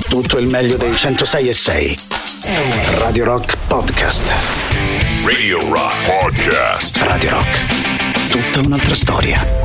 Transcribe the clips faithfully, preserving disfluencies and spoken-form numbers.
tutto il meglio dei centosei e sei. Radio Rock Podcast. Radio Rock Podcast. Radio Rock, tutta un'altra storia.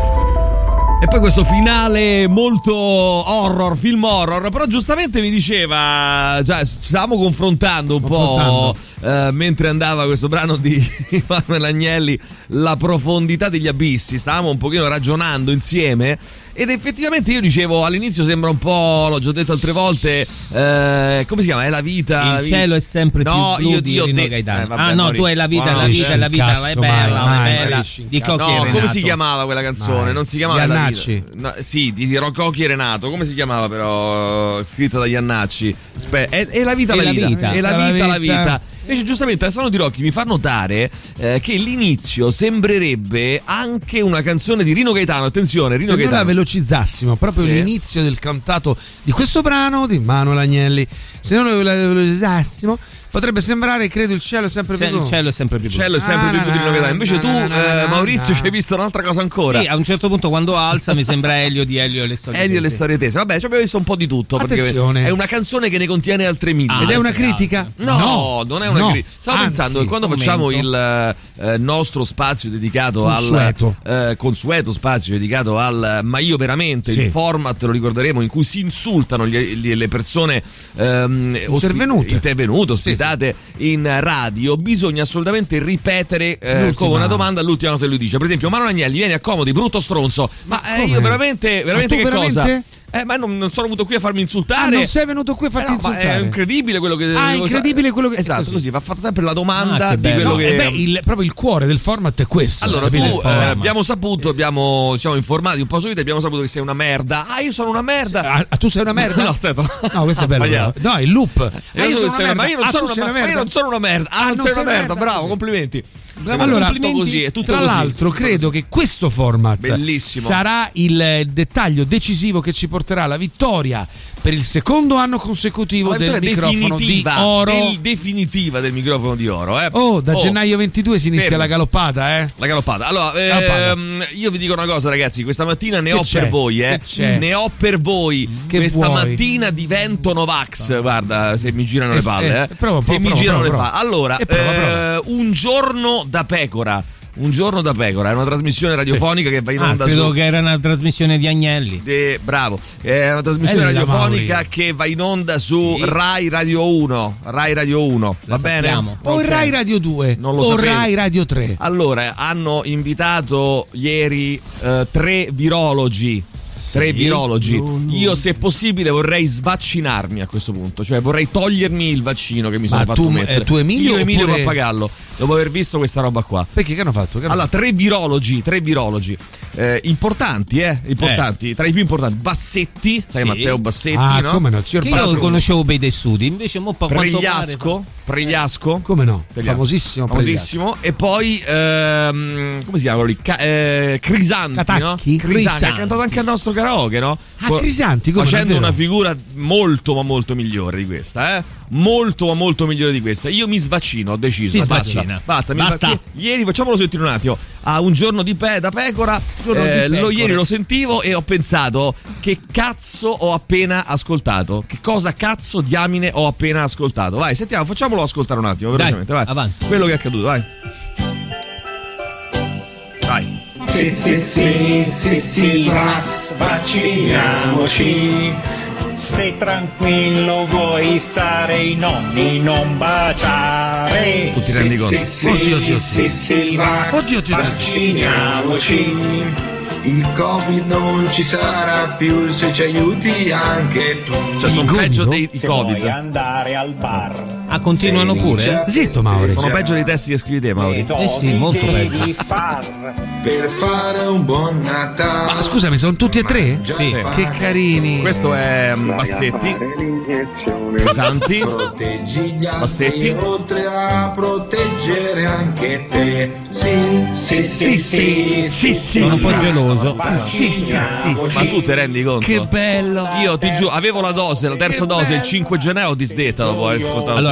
E poi questo finale molto horror, film horror, però giustamente mi diceva, cioè ci stavamo confrontando un po' eh, mentre andava questo brano di Emanuele Agnelli, la profondità degli abissi, stavamo un pochino ragionando insieme ed effettivamente io dicevo all'inizio sembra un po', l'ho già detto altre volte, eh, come si chiama? È la vita. Il cielo è sempre no, più blu io, di io, René Gaetano. eh, vabbè, ah no, Mori. tu hai la vita, no, la vita, la vita, cazzo, è bella, mai, è bella. mai. Di Cocchi No, e come si Renato. chiamava quella canzone? Mai. Non si chiamava Iannacci. La vita. No, sì, di Rococchi e Renato. Come si chiamava però? Scritta da Iannacci. Aspetta, è, è la vita, È la la vita. vita. È la La vita, la vita. vita. Invece giustamente Alessandro Di Rocchi mi fa notare eh, che l'inizio sembrerebbe anche una canzone di Rino Gaetano. Attenzione, Rino Se noi la Gaetano. velocizzassimo, proprio Sì. l'inizio del cantato di questo brano di Emanuele Agnelli, se noi la velocizzassimo potrebbe sembrare, credo, il cielo è sempre Se- più blu. il cielo è sempre più Il blu. cielo è sempre più blu di Rino Gaetano. Invece tu, eh, Maurizio, ci hai visto un'altra cosa ancora. Sì, a un certo punto quando alza mi sembra Elio di Elio e le storie. Elio e le tese. storie tese. Vabbè, ci abbiamo visto un po' di tutto. praticamente. Attenzione. È una canzone che ne contiene altre mille. Ed è una Ah, critica? No, non è una no. critica. Stavo Anzi, pensando che quando commento. facciamo il eh, nostro spazio dedicato Consueto. al eh, consueto spazio dedicato al ma io veramente, Sì. il format lo ricorderemo in cui si insultano gli- gli- le persone ehm, ospi- Intervenute. intervenute, ospitate in radio, bisogna assolutamente ripetere eh, L'ultima. come una domanda l'ultima cosa che lui dice. Per esempio, Manuel Agnelli, vieni accomodi, brutto stronzo. Ma, Ma eh, come? io veramente, veramente Ma tu che cosa? veramente? Eh, ma non, non sono venuto qui a farmi Ah, insultare. non sei venuto qui a farti Eh no, ma insultare? è incredibile quello che Ah, incredibile quello che- esatto, così. così va fatta sempre la domanda Ah, che di bello. quello No, che eh beh, il, proprio il cuore del format è questo. allora tu capite? eh, abbiamo saputo, abbiamo ci siamo informati un po' su di te, abbiamo saputo che sei una merda. Ah, io sono una merda. Ah, ah, tu sei una merda? No, aspetta. No, questo è bello. Sbagliato. No, il loop. Io Ah, so che sono sei una- ma io non Ah, sono tu una sei merda. Ma io non sono una merda. Ah, non sei una merda. Bravo, complimenti. Allora, tutto così, è tutto tra così. l'altro, tutto credo così. che questo format Bellissimo. sarà il dettaglio decisivo che ci porterà alla vittoria per il secondo anno consecutivo La del vittoria microfono di definitiva, oro. del- definitiva del microfono di oro, eh. Oh, da gennaio ventidue si inizia fermi. la galoppata, eh? La galoppata. Allora, Galoppata. ehm, io vi dico una cosa, ragazzi. Questa mattina ne Che ho c'è? per voi, eh. Che c'è? Ne ho per voi. Che Questa vuoi? mattina divento Novax. Guarda, se mi girano le Eh, palle, eh. eh, prova, se prova, mi prova, girano prova, le prova. palle. Allora, E prova, prova. eh, un giorno da pecora. Un giorno da pecora, è una trasmissione radiofonica che va in Ah, onda credo su. che era una trasmissione di Agnelli. Eh, bravo, è una trasmissione Bella, radiofonica Mauri. che va in onda su Sì. Rai Radio uno. Rai Radio uno, va La bene? sappiamo. O il Ok. Rai Radio due Non lo o sapevo. Rai Radio tre. Allora, hanno invitato ieri eh, tre virologi. Tre virologi. Io, se possibile, vorrei svaccinarmi a questo punto. Cioè, vorrei togliermi il vaccino che mi sono Ma fatto tu- mettere. eh, tu Emilio Io Emilio oppure- Pappagallo, dopo aver visto questa roba qua. Perché che hanno fatto? Che hanno Allora, tre virologi, tre virologi eh, importanti, eh, importanti, tra i più importanti. Bassetti, sai Sì. Matteo Bassetti, Ah, no? come no, il signor Che io Patrone. conoscevo per i tessuti, invece mo pa- quanto Pregliasco, Pregliasco. Come no? Pregliasco. Famosissimo. famosissimo. E poi ehm, come si chiama quello lì? Ca- eh, Crisanti, Catacchi? no? Crisanti, Crisanti. ha cantato anche al nostro karaoke, no? Ah, Co- Crisanti, come facendo davvero? una figura molto ma molto migliore di questa, eh? Molto ma molto migliore di questa. Io mi svaccino, ho deciso. Si basta. svaccina. Basta, mi Basta. va- Ieri facciamolo sentire un attimo. A un giorno di pe- da pecora, Giorno di eh, lo pecora. ieri lo sentivo e ho pensato: che cazzo ho appena ascoltato? Che cosa cazzo diamine ho appena ascoltato? Vai, sentiamo, facciamolo ascoltare un attimo, Dai, velocemente, vai. avanti. Quello che è accaduto, vai. Vai. Sì, sì, sì, sì, sì, Max, vacciniamoci. Se tranquillo vuoi stare i nonni, non baciare. Tu ti rendi Sì, conto? Sì, sì, Oddio, oddio, sì, sì, Max, Oddio, oddio, oddio. vacciniamoci. Il Covid non ci sarà più se ci aiuti anche tu. Cioè, sono Covid, peggio no? dei i Se vuoi Covid. andare al bar. Ah, continuano pure? Zitto, Mauri. Sono peggio dei testi che scrivi te, Mauri. Eh sì, molto devi far per fare un buon Natale. Ma scusami, sono tutti e tre? Sì. Che carini. Questo è mm, Bassetti, Crisanti, Proteggi gli altri Bassetti. oltre a proteggere anche te. Sì, sì, sì, sì, sì, sì, Sono un sì. po' geloso. Sì, sì, sì, sì. Ma tu ti rendi conto? Che bello. Io ti giuro, avevo la dose, la terza dose il cinque gennaio ho disdetta dopo aver ascoltato Allora,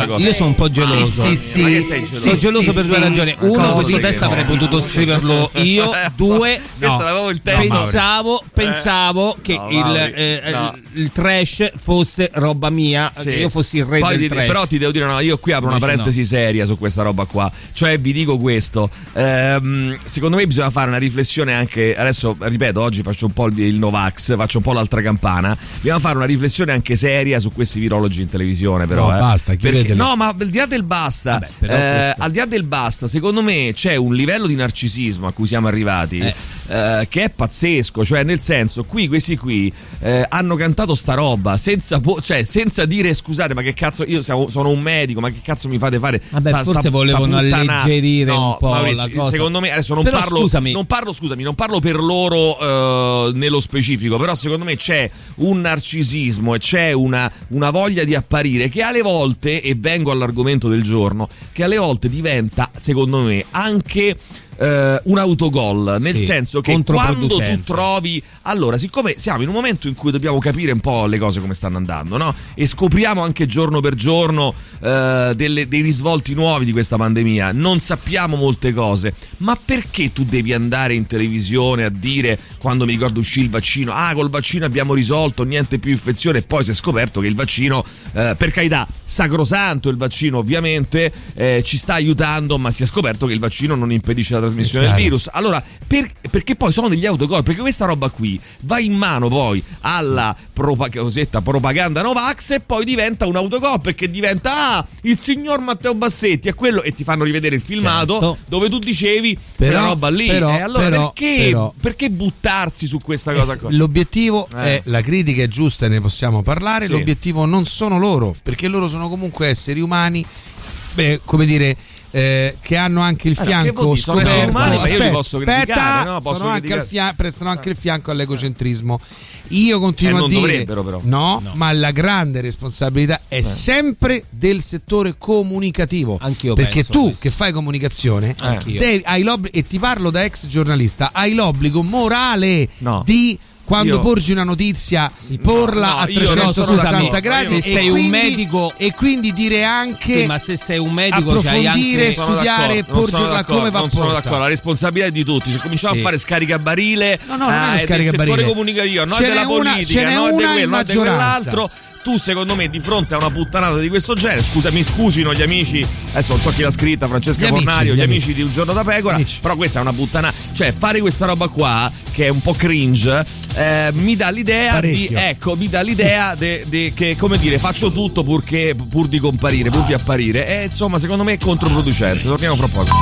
questa allora, cosa. io sono un po' geloso. Sì, sì, Ma sì. che sei geloso? Sono geloso sì, per due sì. ragioni. Ma Uno, cosa questo che testo no? avrei potuto scriverlo io. Due, Questo no. l'avevo il testo. pensavo, pensavo che No, il, Mauri, eh, no. il trash fosse roba mia, Sì. che io fossi il re Poi del ti- trash. però ti devo dire, no, io qui apro una Invece parentesi no. seria su questa roba qua. Cioè, vi dico questo: ehm, secondo me bisogna fare una riflessione anche. Adesso, ripeto, oggi faccio un po' il, il Novax, faccio un po' l'altra campana. Dobbiamo fare una riflessione anche seria su questi virologi in televisione, però. No, eh. basta, Perché, chiudetelo. no, ma al di là del basta, Vabbè, però eh, questo- al di là del basta, secondo me c'è un livello di narcisismo a cui siamo arrivati. Eh. eh, che è pazzesco, cioè nel senso, qui questi qui eh, hanno cantato sta roba senza, po- cioè, senza dire scusate, ma che cazzo, io siamo- sono un medico, ma che cazzo mi fate fare? Vabbè, sta, forse sta, volevano sta puttanata. alleggerire No, un po' Maurizio, la cosa. secondo me adesso non Però parlo scusami. non parlo scusami non parlo per loro eh, nello specifico, però secondo me c'è un narcisismo e c'è una, una voglia di apparire che alle volte, e vengo all'argomento del giorno, che alle volte diventa secondo me anche Uh, un autogol, nel Sì, senso che quando controproducente. tu trovi, allora, siccome siamo in un momento in cui dobbiamo capire un po' le cose come stanno andando, no? E scopriamo anche giorno per giorno uh, delle, dei risvolti nuovi di questa pandemia, non sappiamo molte cose, ma perché tu devi andare in televisione a dire, quando mi ricordo uscì il vaccino, ah, col vaccino abbiamo risolto, niente più infezione, e poi si è scoperto che il vaccino, uh, per carità, sacrosanto il vaccino ovviamente, eh, ci sta aiutando, ma si è scoperto che il vaccino non impedisce la trasmissione del virus. Allora, per, perché poi sono degli autogol? Perché questa roba qui va in mano poi alla propa- cosetta propaganda Novax e poi diventa un autogol, perché diventa ah, il signor Matteo Bassetti è quello, e ti fanno rivedere il filmato Certo. dove tu dicevi Però- quella roba lì. però- e allora però- perché, però- perché buttarsi su questa cosa qua? L'obiettivo Eh. è, la critica è giusta e ne possiamo parlare. Sì. L'obiettivo non sono loro, perché loro sono comunque esseri umani, beh, come dire, eh, che hanno anche il Ah, no, che fianco vuol dire? Sono scoperto. esseri umani, ma io li Aspetta, posso criticare, aspetta, no? Posso sono anche criticare. al fia- prestano anche il fianco all'egocentrismo. Io continuo Eh, a non dire dovrebbero, però. no, No. ma la grande responsabilità è sempre del settore comunicativo. Anch'io perché penso tu questo. che fai comunicazione Anch'io. devi- hai l'obbligo, e ti parlo da ex giornalista, hai l'obbligo morale No. di, quando Io- porgi una notizia, porla no, a io non sono trecentosessanta d'accordo. gradi, Io e se sei un quindi- medico- e quindi dire anche Sì, ma se sei un medico c'hai approfondire, anche Sono studiare e d'accordo, non sono porgerla d'accordo, come va non sono porta. d'accordo, la responsabilità è di tutti. Se cominciamo Sì. a fare scaricabarile, No, no, non è eh, uno del scaricabarile. settore comunicativo, no Ce della n'è una- politica, ce n'è no di una quello, in no di maggioranza. quell'altro. Tu secondo me di fronte a una puttanata di questo genere, scusa, mi scusino gli amici, adesso non so chi l'ha scritta, Francesca Gli amici, Fornario, gli gli, amici. amici di Un Giorno da Pecora, Amici. però questa è una puttanata, cioè fare questa roba qua che è un po' cringe, eh, mi dà l'idea di, Parecchio. ecco, mi dà l'idea de- de- che, come dire, faccio tutto purché, pur di comparire, pur di apparire, e insomma secondo me è controproducente. Torniamo fra poco.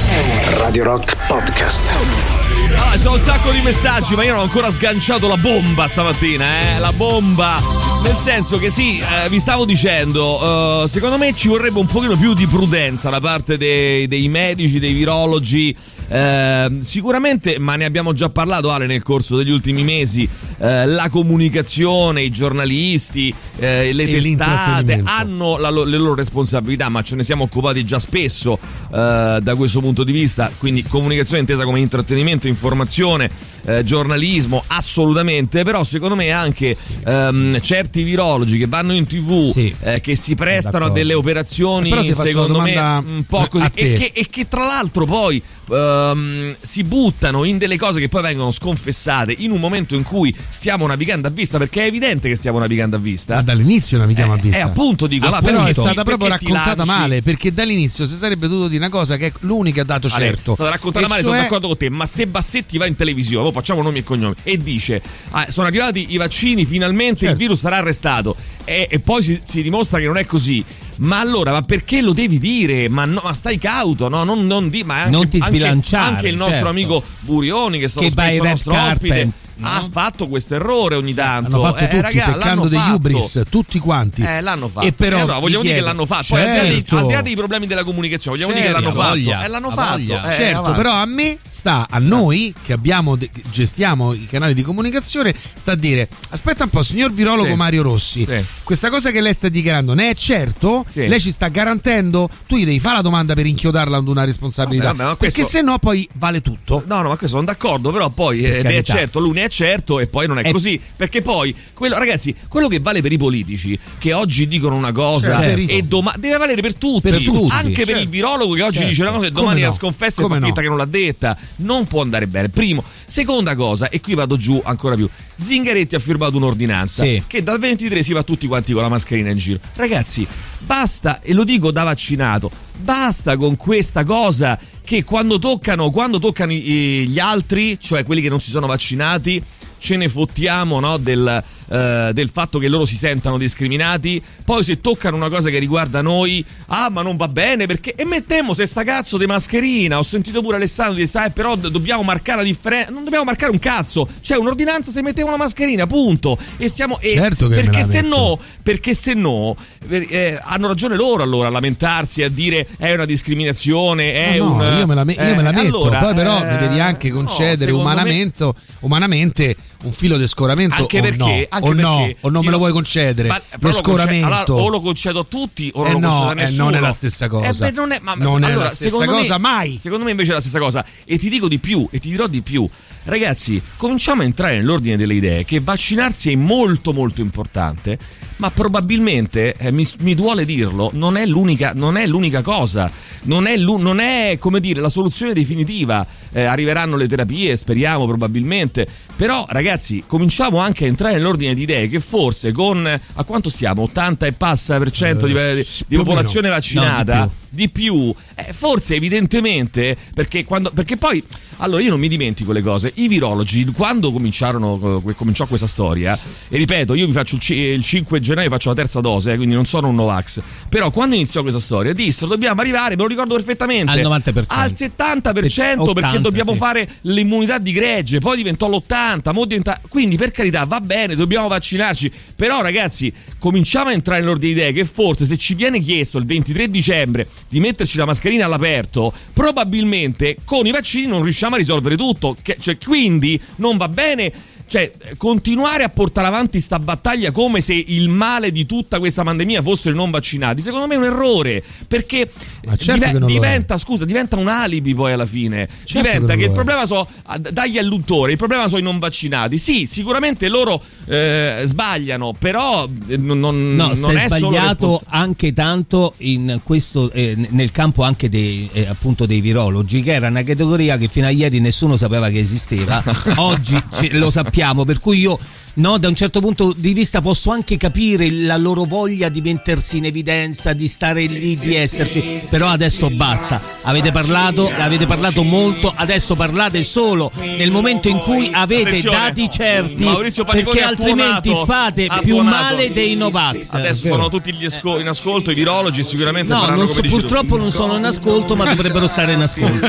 Radio Rock Podcast. Allora, ci sono un sacco di messaggi, ma io non ho ancora sganciato la bomba stamattina, eh? La bomba. Nel senso che sì, eh, vi stavo dicendo, eh, secondo me ci vorrebbe un pochino più di prudenza da parte dei, dei medici, dei virologi. Eh, sicuramente, ma ne abbiamo già parlato, Ale, nel corso degli ultimi mesi, eh, la comunicazione, i giornalisti, eh, le E testate l'intrattenimento. hanno la lo- le loro responsabilità, ma ce ne siamo occupati già spesso eh, da questo punto di vista, quindi comunicazione intesa come intrattenimento, informazione, eh, giornalismo, assolutamente, però secondo me anche ehm, certi virologi che vanno in tv, Sì. eh, che si prestano a D'accordo. delle operazioni, Però ti faccio secondo una me domanda un po' così, a te. e che, e che tra l'altro poi ehm, si buttano in delle cose che poi vengono sconfessate in un momento in cui stiamo navigando a vista, perché è evidente che stiamo navigando a vista. Ma dall'inizio navighiamo a vista. Eh, appunto dico, là, però perché è ti- stata proprio perché ti raccontata lanci? male, perché dall'inizio si sarebbe dovuto dire una cosa che è l'unica dato Ale, certo. è stata raccontata E male, cioè- sono d'accordo con te, ma se Bassetti va in televisione, mo facciamo nomi e cognomi, e dice ah, sono arrivati i vaccini, finalmente Certo. il virus sarà arrestato, e, e poi si, si dimostra che non è così, ma allora, ma perché lo devi dire? Ma, no, ma stai cauto, no? Non, non, di, ma anche, Non ti anche- sbilanciare, anche il nostro certo. amico Burioni, che è stato Che va ai spesso red nostro carpet, ospite, no? ha fatto questo errore ogni tanto. Hanno fatto eh, tutti, raga, peccando l'hanno degli fatto. ubris, tutti quanti. Eh, l'hanno fatto. E però E allora vogliamo vi dire che chiedo- l'hanno fatto. Poi al di là dei- Certo. al di là dei problemi della comunicazione, vogliamo dire che Certo. l'hanno Voglia, fatto. E l'hanno ha fatto. voglia. Eh, Certo, avanti. però a me sta, a noi che abbiamo de- gestiamo i canali di comunicazione, sta a dire: aspetta un po', signor virologo Sì. Mario Rossi, Sì. questa cosa che lei sta dichiarando ne è certo? Sì. Lei ci sta garantendo? Tu gli devi fare la domanda per inchiodarla ad una responsabilità, Vabbè, vabbè, ma questo- perché se no poi vale tutto. No, no, ma questo sono d'accordo, però poi eh, carità. è certo, lui ne è è certo, e poi non è, è così, perché poi quello, ragazzi, quello che vale per i politici che oggi dicono una cosa certo. e domani deve valere per tutti, per tutti anche certo. per il virologo che oggi certo. dice una cosa e domani no? la sconfessa e fa finta no? che non l'ha detta. Non può andare bene. Primo, seconda cosa, e qui vado giù ancora più. Zingaretti ha firmato un'ordinanza sì. che dal ventitré si va tutti quanti con la mascherina in giro. Ragazzi, basta, e lo dico da vaccinato, basta con questa cosa che quando toccano quando toccano gli altri, cioè quelli che non si sono vaccinati, ce ne fottiamo, no, del, uh, del fatto che loro si sentano discriminati. Poi se toccano una cosa che riguarda noi, ah ma non va bene perché, e mettiamo se sta cazzo di mascherina. Ho sentito pure Alessandro di sta, eh, però dobbiamo marcare la differenza. Non dobbiamo marcare un cazzo, c'è un'ordinanza se mettiamo una mascherina, punto. E stiamo e certo che perché se no perché se no eh, hanno ragione loro allora a lamentarsi e a dire è una discriminazione, è no, un no, io me la, me- eh, io me la metto allora, poi però eh, mi devi anche concedere no, umanamente me... umanamente un filo di scoramento anche o perché, no, anche o, perché no o non me lo vuoi concedere ma, lo scoramento allora, o lo concedo a tutti o non eh lo no, concedo a nessuno. Eh, non è la stessa cosa. Eh beh, non è, ma, non allora, è la stessa secondo cosa me, mai. Secondo me invece è la stessa cosa. E ti dico di più, e ti dirò di più. Ragazzi, cominciamo a entrare nell'ordine delle idee che vaccinarsi è molto molto importante, ma probabilmente, eh, mi, mi duole dirlo, non è l'unica, non è l'unica cosa, non è, non è come dire la soluzione definitiva. Eh, arriveranno le terapie, speriamo probabilmente, però ragazzi cominciamo anche a entrare nell'ordine di idee che forse con, a quanto siamo, ottanta e passa per cento di, di, di popolazione vaccinata, no, di più, di più eh, forse evidentemente, perché quando, perché poi allora io non mi dimentico le cose, i virologi quando cominciarono cominciò questa storia, e ripeto io vi faccio il cinque gennaio faccio la terza dose, eh, quindi non sono un Novax, però quando iniziò questa storia dissero dobbiamo arrivare, me lo ricordo perfettamente, al novanta per cento, al settanta per cento ottanta, perché dobbiamo sì. fare l'immunità di gregge, poi diventò l'ottanta, mo diventa... quindi per carità va bene, dobbiamo vaccinarci, però ragazzi cominciamo a entrare nell'ordine di idee che forse se ci viene chiesto il ventitré dicembre di metterci la mascherina all'aperto, probabilmente con i vaccini non riusciamo a risolvere tutto, che, cioè, quindi non va bene. Cioè, continuare a portare avanti sta battaglia come se il male di tutta questa pandemia fossero i non vaccinati, secondo me è un errore, perché certo div- diventa, scusa, diventa un alibi poi alla fine. Certo diventa che, che il problema so dagli alluttori, il problema sono i non vaccinati. Sì, sicuramente loro eh, sbagliano, però non, non, no, non è sbagliato respons- anche tanto in questo eh, nel campo anche dei eh, appunto dei virologi, che era una categoria che fino a ieri nessuno sapeva che esisteva. Oggi lo sappiamo. Per cui io no, da un certo punto di vista posso anche capire la loro voglia di mettersi in evidenza, di stare lì, di esserci, però adesso basta. Avete parlato, avete parlato molto, adesso parlate solo nel momento in cui avete Attenzione, dati certi, perché altrimenti tuonato, fate più male dei Novax. Adesso sono tutti gli ascol- in ascolto i virologi, sicuramente no, faranno non so, come purtroppo non sono in ascolto, ma dovrebbero stare in ascolto.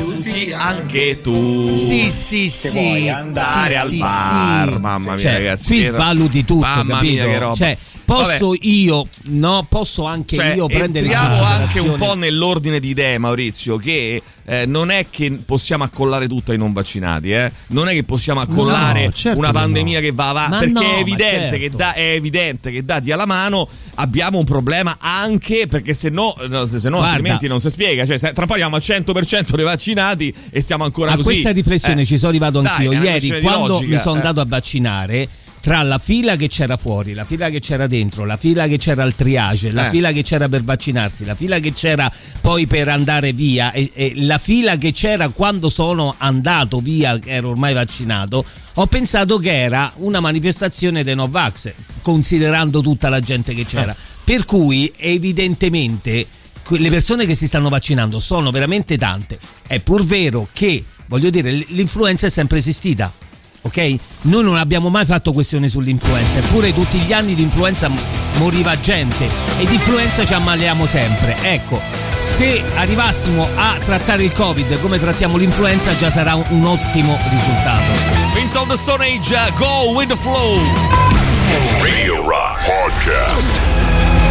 Anche tu. Sì, sì, sì. Vuoi andare sì, al sì, bar, sì. mamma mia, Cioè, ragazzi, qui era... svaluti tutto, mamma capito? Mia, che roba. Cioè, posso Vabbè. io, no, posso anche cioè, io prendere in entriamo anche un considerazione... po' nell'ordine di idee, Maurizio, che eh, non è che possiamo accollare tutto ai non vaccinati, eh? Non è che possiamo accollare no, certo una pandemia no. che va avanti, Ma perché no, è evidente certo. che da, è evidente che dati alla mano abbiamo un problema, anche perché se no, se no altrimenti non si spiega, cioè se, tra poi abbiamo al cento per cento dei vaccinati e stiamo ancora a così. A questa riflessione eh. ci sono arrivato anch'io. Dai, ieri quando logica, mi sono eh. andato a vaccinare, tra la fila che c'era fuori, la fila che c'era dentro, la fila che c'era al triage, la eh. fila che c'era per vaccinarsi, la fila che c'era poi per andare via e, e la fila che c'era quando sono andato via, ero ormai vaccinato, ho pensato che era una manifestazione dei Novax, considerando tutta la gente che c'era. Eh. Per cui evidentemente le persone che si stanno vaccinando sono veramente tante. È pur vero che, voglio dire, l'influenza è sempre esistita. Ok? Noi non abbiamo mai fatto questione sull'influenza, eppure tutti gli anni di influenza moriva gente e di influenza ci ammaliamo sempre. Ecco, se arrivassimo a trattare il Covid come trattiamo l'influenza già sarà un, un ottimo risultato. Queens of the Stone Age, go with the flow. Radio Rock Podcast. Sai che stavo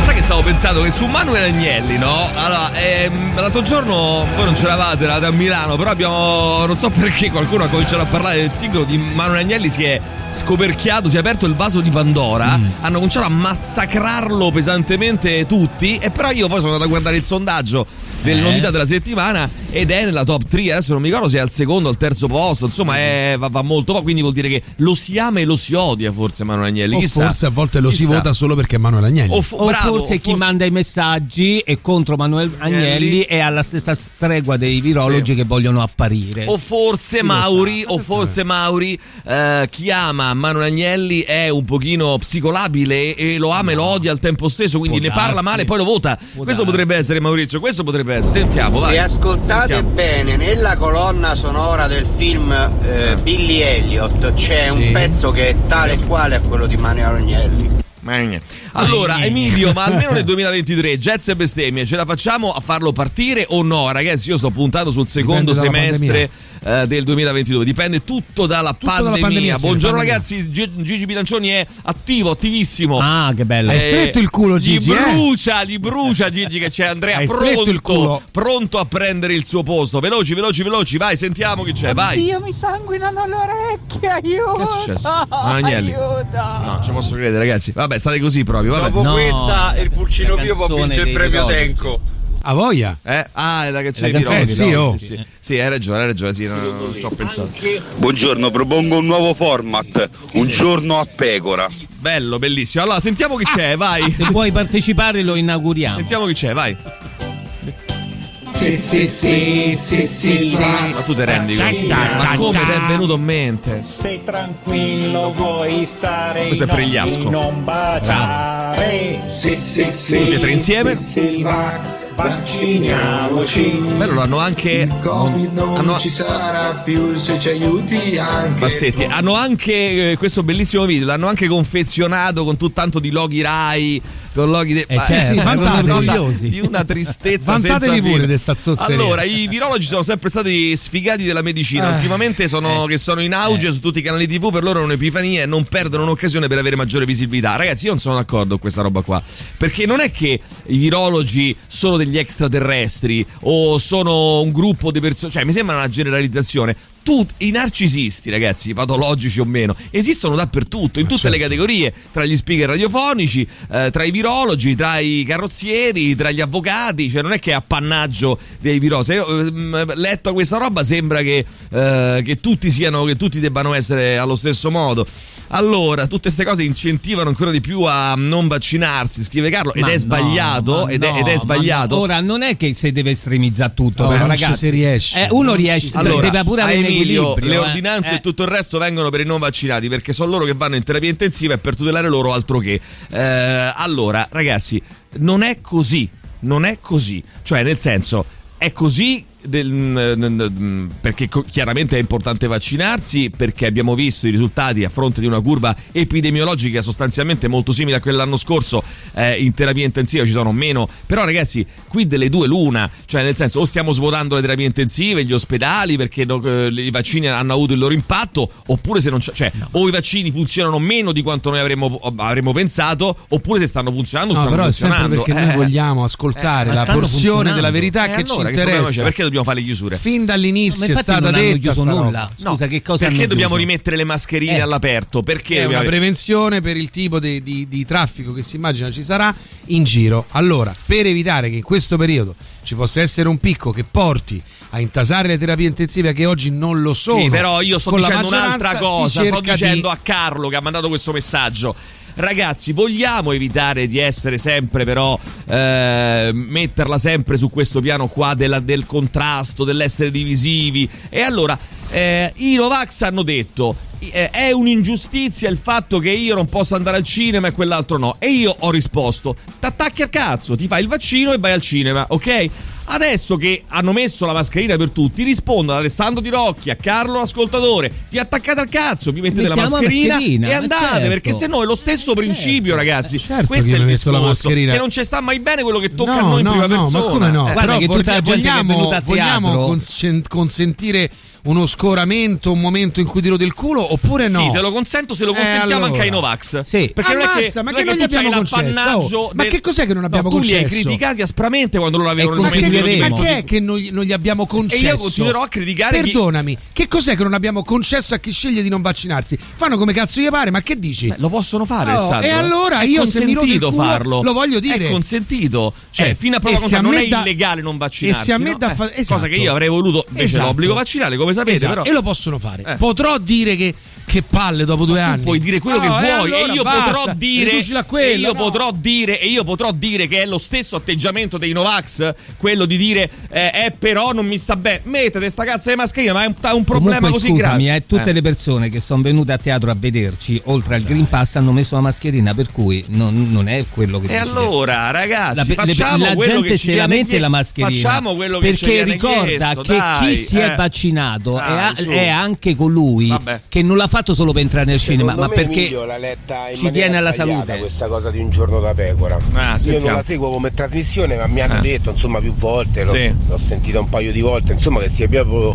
pensato che su Manuel Agnelli, no? Allora, ehm, l'altro giorno voi non c'eravate, eravate a Milano, però abbiamo, non so perché qualcuno ha cominciato a parlare del singolo di Manuel Agnelli, si è scoperchiato, si è aperto il vaso di Pandora, mm. hanno cominciato a massacrarlo pesantemente tutti, e però io poi sono andato a guardare il sondaggio delle eh. novità della settimana ed è nella top tre, adesso non mi ricordo se è al secondo o al terzo posto, insomma è, va, va molto po', quindi vuol dire che lo si ama e lo si odia forse Manuel Agnelli, o chissà, forse a volte lo chissà. si vota solo perché è Manuel Agnelli, o, fo- o bravo, forse o chi forse... manda i messaggi è contro Manuel Agnelli, Agnelli. E alla stessa stregua dei virologi, sì, che vogliono apparire, o forse Mauri o forse Mauri eh, chi ama Manuel Agnelli è un pochino psicolabile e lo ama no. e lo odia al tempo stesso, quindi Può ne darsi. parla male e poi lo vota. Può questo darsi. potrebbe essere, Maurizio, questo potrebbe essere, sentiamo, vai. Se ascoltate Sentiamo. bene, nella colonna sonora del film eh, Billy Elliot c'è sì. un pezzo che è tale e quale a quello di Manuel Agnelli. Allora Emilio, ma almeno nel duemilaventitré jazz e bestemmie ce la facciamo a farlo partire o no? Ragazzi, io sto puntando sul secondo semestre eh, del duemilaventidue, dipende tutto dalla tutto pandemia, dalla pandemia sì, buongiorno pandemia. Ragazzi, G- Gigi Bilancioni è attivo, attivissimo. Ah, che bello. Hai stretto il culo, Gigi, gli eh? brucia, gli brucia Gigi, che c'è Andrea Hai stretto il pronto culo. pronto a prendere il suo posto. Veloci, veloci, veloci, vai, sentiamo chi c'è, vai. Dio, mi sanguinano le orecchie, aiuto. Che è successo? Agnelli. Aiuto. No, ci posso credere, ragazzi. Vabbè, state così proprio, vabbè. Dopo No, questa il Pulcino la Pio può canzone vincere il dei premio virologi. Tenco. A voglia. Eh? Ah, è la canzone La di canzone Virologi. di Virologi. Sì, sì. Sì, hai ragione, hai ragione, sì, non, non ci ho pensato. Buongiorno, propongo un nuovo format, un giorno a pecora. Bello, bellissimo. Allora, sentiamo chi c'è, vai. Se vuoi partecipare lo inauguriamo. Sentiamo chi c'è, vai. Sì, sì, sì, sì, sì, Ma tu te rendi conto? Ma come ti è venuto in mente? Sei tranquillo, vuoi stare Questo è in Pregliasco. notti, non baciare. sì, sì, sì. Tutti e tre insieme. Sì, sì, vax, vacciniamoci. Bello, l'hanno anche. Il Covid non hanno- ci sarà più se ci aiuti anche. Bassetti, hanno anche eh, questo bellissimo video, l'hanno anche confezionato con tutto tanto di loghi Rai, con loghi de- Eh, ma- certo, sì, erano una cosa orgogliosi. di una tristezza Vantatevi senza pure fine. di sta zozzeria. Allora, i virologi sono sempre stati sfigati della medicina, Eh. ultimamente sono che sono in auge Eh. su tutti i canali tivù, per loro è un'epifania e non perdono un'occasione per avere maggiore visibilità. Ragazzi, io non sono d'accordo con questa roba qua, perché non è che i virologi sono degli extraterrestri o sono un gruppo di persone, cioè mi sembra una generalizzazione. Tu, i narcisisti, ragazzi, patologici o meno, esistono dappertutto, in tutte certo. le categorie, tra gli speaker radiofonici, eh, tra i virologi, tra i carrozzieri, tra gli avvocati, cioè non è che è appannaggio dei virologi. Io, eh, letto questa roba sembra che, eh, che tutti siano, che tutti debbano essere allo stesso modo. Allora, tutte queste cose incentivano ancora di più a non vaccinarsi, scrive Carlo, ed Ma è no, sbagliato, ma ed, è, no, ed è ma sbagliato. no. Ora non è che si deve estremizzare tutto, No, però, non ci ragazzi. si riesce. Eh, uno Non riesce, ci si Allora, deve pure a avere un Emilio, equilibrio, le eh. ordinanze Eh. e tutto il resto vengono per i non vaccinati, perché sono loro che vanno in terapia intensiva e per tutelare loro altro che. Eh, allora, ragazzi, non è così, non è così. Cioè, nel senso, è così del, perché chiaramente è importante vaccinarsi, perché abbiamo visto i risultati a fronte di una curva epidemiologica sostanzialmente molto simile a quella dell'anno scorso. Eh, in terapia intensiva ci sono meno, però ragazzi, qui delle due l'una, cioè nel senso, o stiamo svuotando le terapie intensive, gli ospedali, perché no, eh, i vaccini hanno avuto il loro impatto, oppure se non c'è, cioè no. o i vaccini funzionano meno di quanto noi avremmo, avremmo pensato, oppure se stanno funzionando, no, stanno però funzionando. È sempre perché eh. noi vogliamo ascoltare eh, la porzione della verità eh, che allora, ci che interessa. C'è? Perché dobbiamo fare le chiusure? Fin dall'inizio no, è stata non detta hanno chiuso sta nulla. roba. Scusa, no, che cosa perché hanno dobbiamo chiuso? rimettere le mascherine eh. all'aperto? Perché è una dobbiamo... prevenzione per il tipo di, di, di traffico che si immagina ci sarà in giro. Allora, per evitare che in questo periodo ci possa essere un picco che porti a intasare le terapie intensive, che oggi non lo sono. Sì, però io sto con dicendo un'altra cosa, sto dicendo di... a Carlo che ha mandato questo messaggio. Ragazzi, vogliamo evitare di essere sempre però eh, metterla sempre su questo piano qua della, del contrasto, dell'essere divisivi. E allora eh, i Novax hanno detto eh, è un'ingiustizia il fatto che io non possa andare al cinema e quell'altro no. E io ho risposto: t'attacchi al cazzo, ti fai il vaccino e vai al cinema, ok? Adesso che hanno messo la mascherina per tutti, rispondo ad Alessandro Di Rocchi, a Carlo l'ascoltatore, vi attaccate al cazzo, vi mettete la mascherina, mascherina e andate, certo. Perché se no è lo stesso principio, certo. ragazzi. Certo, questo è il discorso, la mascherina. che non ci sta mai bene quello che tocca no, a noi in no, prima no, persona. Ma come no? Eh. Guarda Però che tutta la gente vogliamo, che è venuta a teatro vogliamo cons- consentire uno scoramento, un momento in cui tiro del culo, oppure no? Sì, te lo consento se lo consentiamo eh, allora. anche ai Novax. Sì. Perché Ammazza, non è che, ma non che è non che gli tu c'hai abbiamo l'appannaggio. concesso? Ma del... che cos'è che non abbiamo no, concesso? Tu li hai criticati aspramente quando loro avevano il ma momento che, di ma che è che noi non gli abbiamo concesso? E io continuerò a criticare. Perdonami, chi... che cos'è che non abbiamo concesso a chi sceglie di non vaccinarsi? Fanno come cazzo gli pare, ma che dici? Beh, lo possono fare, oh, Alessandro. E allora è io se mi rodo il culo, farlo. lo voglio dire. È consentito. Cioè, eh, fino a prova contraria non è da... illegale non vaccinarsi. E se a me no? da fa... eh, esatto. Cosa che io avrei voluto, invece esatto. l'obbligo vaccinale, come sapete, esatto. però. E lo possono fare. Eh. Potrò dire che che palle dopo due ma tu anni. puoi dire quello oh, che vuoi e, allora e io basta, potrò dire quello, e io no. potrò dire e io potrò dire che è lo stesso atteggiamento dei Novax, quello di dire eh, eh però non mi sta bene, mettete sta cazzo di mascherina, ma è un, un problema Comunque, così scusami, grave. Eh, tutte eh. le persone che sono venute a teatro a vederci, oltre al Green Pass, hanno messo la mascherina, per cui non, non è quello che e dice. allora ragazzi, la, facciamo la quello gente che ci se la viene mette la mascherina, facciamo quello che perché ci viene ricorda chiesto, che dai, chi si eh. è vaccinato dai, è, è anche colui Vabbè. che non l'ha fatto solo per entrare nel cinema, Secondo ma me perché Emilio l'ha letta in ci tiene alla sbagliata, salute. Questa cosa di Un giorno da pecora. Ah, io non la seguo come trasmissione, ma mi hanno eh. detto insomma più volte, l'ho, sì. l'ho sentita un paio di volte, insomma che sia proprio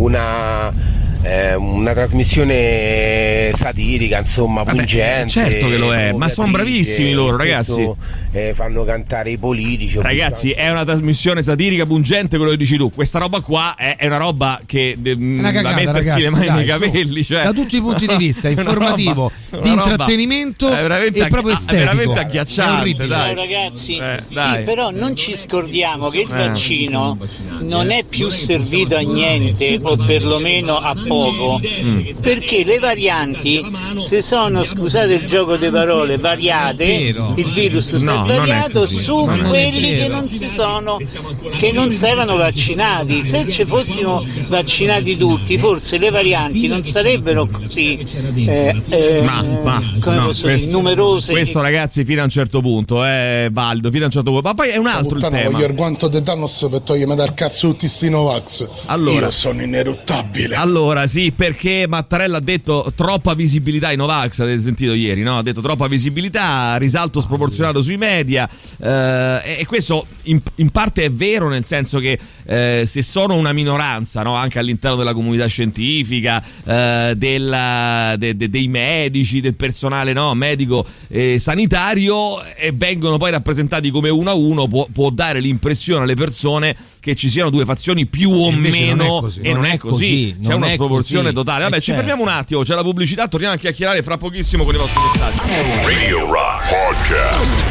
una eh, una trasmissione satirica, insomma, Vabbè, pungente. certo che lo è, ma sono bravissimi loro, ragazzi. Eh, fanno cantare i politici. Ragazzi, è una trasmissione satirica pungente, quello che dici tu. Questa roba qua è, è una roba che de, una cagata, da mettersi ragazzi, le mani dai, nei capelli, cioè, da tutti i punti di vista, informativo, roba, di intrattenimento e proprio ag- estetico. È veramente agghiacciante, dai. Ciao ragazzi, eh, sì, dai. però non ci scordiamo che il Eh. vaccino non è più servito a niente, o perlomeno a poco, Mm. perché le varianti, se sono, scusate il gioco di parole, variate, il virus si No, è non è variato così. su Non è quelli vero. che non si sono, che non si erano vaccinati. Se ci fossimo vaccinati tutti, forse le varianti non sarebbero così eh, eh, Ma, ma come no, posso questo, dire, numerose. questo ragazzi fino a un certo punto è valido, fino a un certo punto, ma poi è un altro il Puttana, tema. voglio il guanto di Thanos per togliermi dal cazzo tutti sti Novax. Allora, io sono ineruttabile. Allora sì, perché Mattarella ha detto troppa visibilità ai Novax, avete sentito ieri, no? Ha detto troppa visibilità, risalto sproporzionato sui media, eh, e questo in, in parte è vero, nel senso che eh, se sono una minoranza, no? Anche all'interno della comunità scientifica, eh, della, de, de, dei medici, del personale, no? Medico e sanitario, e vengono poi rappresentati come uno a uno, può, può dare l'impressione alle persone che ci siano due fazioni più o meno, non è così. e non, Non è è così, così, c'è non una è sproporzione così. totale. Vabbè, Eh, ci certo. fermiamo un attimo, c'è la pubblicità, torniamo a chiacchierare fra pochissimo con i vostri messaggi. Radio Rock Podcast.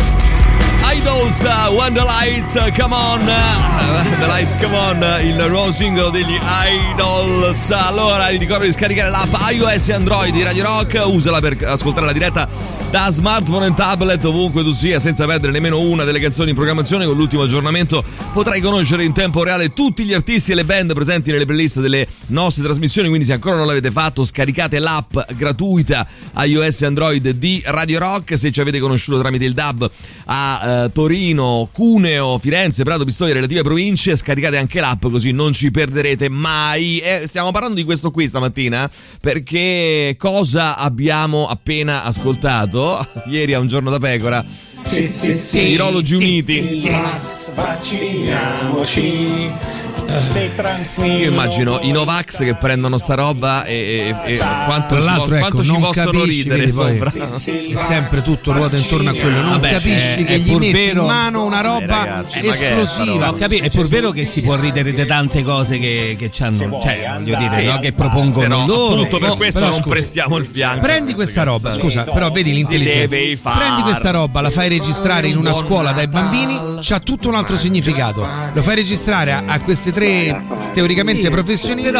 Idols, uh, When the Lights uh, Come On, uh, The Lights Come On, uh, il nuovo singolo degli Idols. Allora, vi ricordo di scaricare l'app iOS e Android di Radio Rock, usala per ascoltare la diretta da smartphone e tablet ovunque tu sia, senza perdere nemmeno una delle canzoni in programmazione. Con l'ultimo aggiornamento potrai conoscere in tempo reale tutti gli artisti e le band presenti nelle playlist delle nostre trasmissioni, quindi se ancora non l'avete fatto scaricate l'app gratuita iOS e Android di Radio Rock. Se ci avete conosciuto tramite il D A B a eh, Torino, Cuneo, Firenze, Prato, Pistoia e relative province, scaricate anche l'app, così non ci perderete mai. E stiamo parlando di questo qui stamattina perché cosa abbiamo appena ascoltato ieri a Un giorno da pecora? Sì, sì, sì. I Virologi Uniti. Sì, sì. Max, vacciniamoci. Sei tranquillo. Io immagino i Novax che prendono sta roba e, e, e quanto, Tra ci, l'altro, quanto ecco, ci non possono capisci, ridere vedi, poi, sopra. è sempre tutto ruota intorno a quello, non Vabbè, capisci è- che è gli pur metti vero- in mano una roba ragazzi, ma che è sta esplosiva. Ho capito, è pur vero che si può ridere di tante cose che, che c'hanno, cioè, voglio dire, Sì, no? Che propongono però loro. appunto per No, questo però, non scusa, prestiamo il fianco. Prendi questa roba, scusa, però vedi l'intelligenza. Devi far- Prendi questa roba, la fai registrare in una scuola dai bambini, c'ha tutto un altro significato. Lo fai registrare a, a queste tre teoricamente Sì, professionisti, però-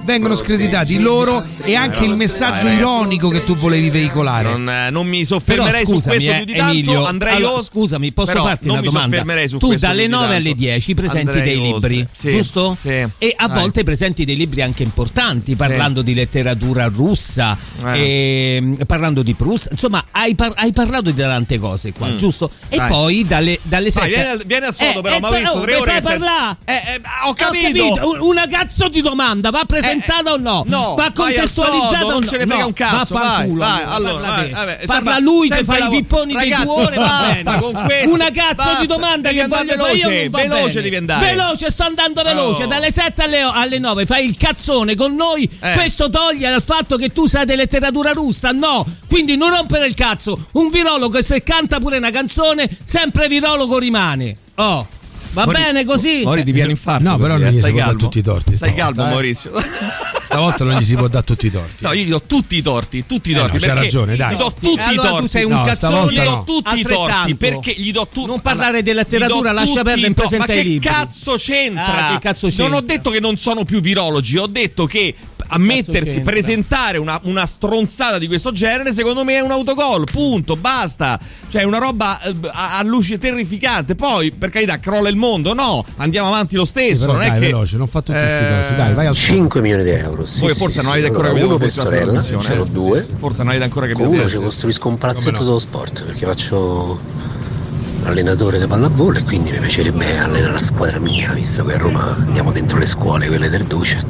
vengono screditati loro e anche il messaggio ironico che tu volevi veicolare. Non, non mi soffermerei Però, scusami, su questo eh, più di tanto, Emilio, andrei allora, oltre. scusami, posso Però farti non una mi domanda? soffermerei su Tu questo dalle più di nove tanto. alle dieci presenti Andrei dei libri, oltre. Sì, giusto? sì. E a Vai. volte presenti dei libri anche importanti, parlando di letteratura russa, Eh. e, parlando di Proust, insomma, hai, par- hai parlato di tante cose qua, Mm. giusto? E Dai. poi dalle, dalle Vai, sette vieni, al- vieni al sodo, Eh, però, eh, Maurizio, oh, tre mi ore fai che stai- parlare? Eh, eh, ho capito. Un- Una cazzo di domanda va presentata o no? No, va vai al contestualizzata sodo, o non no? ce ne frega No, un cazzo, vaffanculo, vai, vai, allora, allora, parla vai, te. vabbè, Parla sembra- lui che sempre fa i la- pipponi dei Ragazzi, due ore, va basta bene. con questo, Una cazzo basta, di domanda devi che andare voglio fare io, veloce, non va veloce bene. devi andare. Veloce, sto andando veloce, Oh. dalle sette alle, alle nove fai il cazzone con noi, Eh. questo toglie dal fatto che tu sai di letteratura russa, no, quindi non rompere il cazzo, un virologo se canta pure una canzone, sempre virologo rimane. Oh. Va Mori- bene così? Mori ti viene infarto. No, però così, non eh, gli stai si può dare calmo. tutti i torti. Stai stavolta, calmo, eh. Maurizio. Stavolta non gli si può dare tutti i torti. No, io gli do tutti i torti, tutti i Eh, torti. no, c'ha perché ragione, dai. Gli do tutti E i allora torti. tu sei un No, cazzone, stavolta Gli do no. tutti i torti Altrettanto. perché gli do tutti. Non parlare di letteratura, lascia perdere in presente Ma ai che libri. cazzo c'entra? Ah, che cazzo c'entra? Non ho detto che non sono più virologi, ho detto che a mettersi, c'entra? presentare una, una stronzata di questo genere, secondo me è un autogol. Punto, basta. Cioè, è una roba eh, a, a luce terrificante. Poi, per carità, crolla il mondo. No, andiamo avanti lo stesso. Però non dai, è che. veloce, non fa tutti questi Eh, cosi. Dai, vai al cinque milioni di euro. Sì, Voi sì, forse sì, non avete sì. ancora Allora, capito uno come per funziona questa sorella, trasmissione. ce n'ho due. Forse non avete ancora Con capito. uno ci costruisco un palazzetto Come no? dello sport perché faccio allenatore di pallavolo e quindi mi piacerebbe allenare la squadra mia, visto che a Roma andiamo dentro le scuole, quelle del Duce.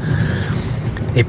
E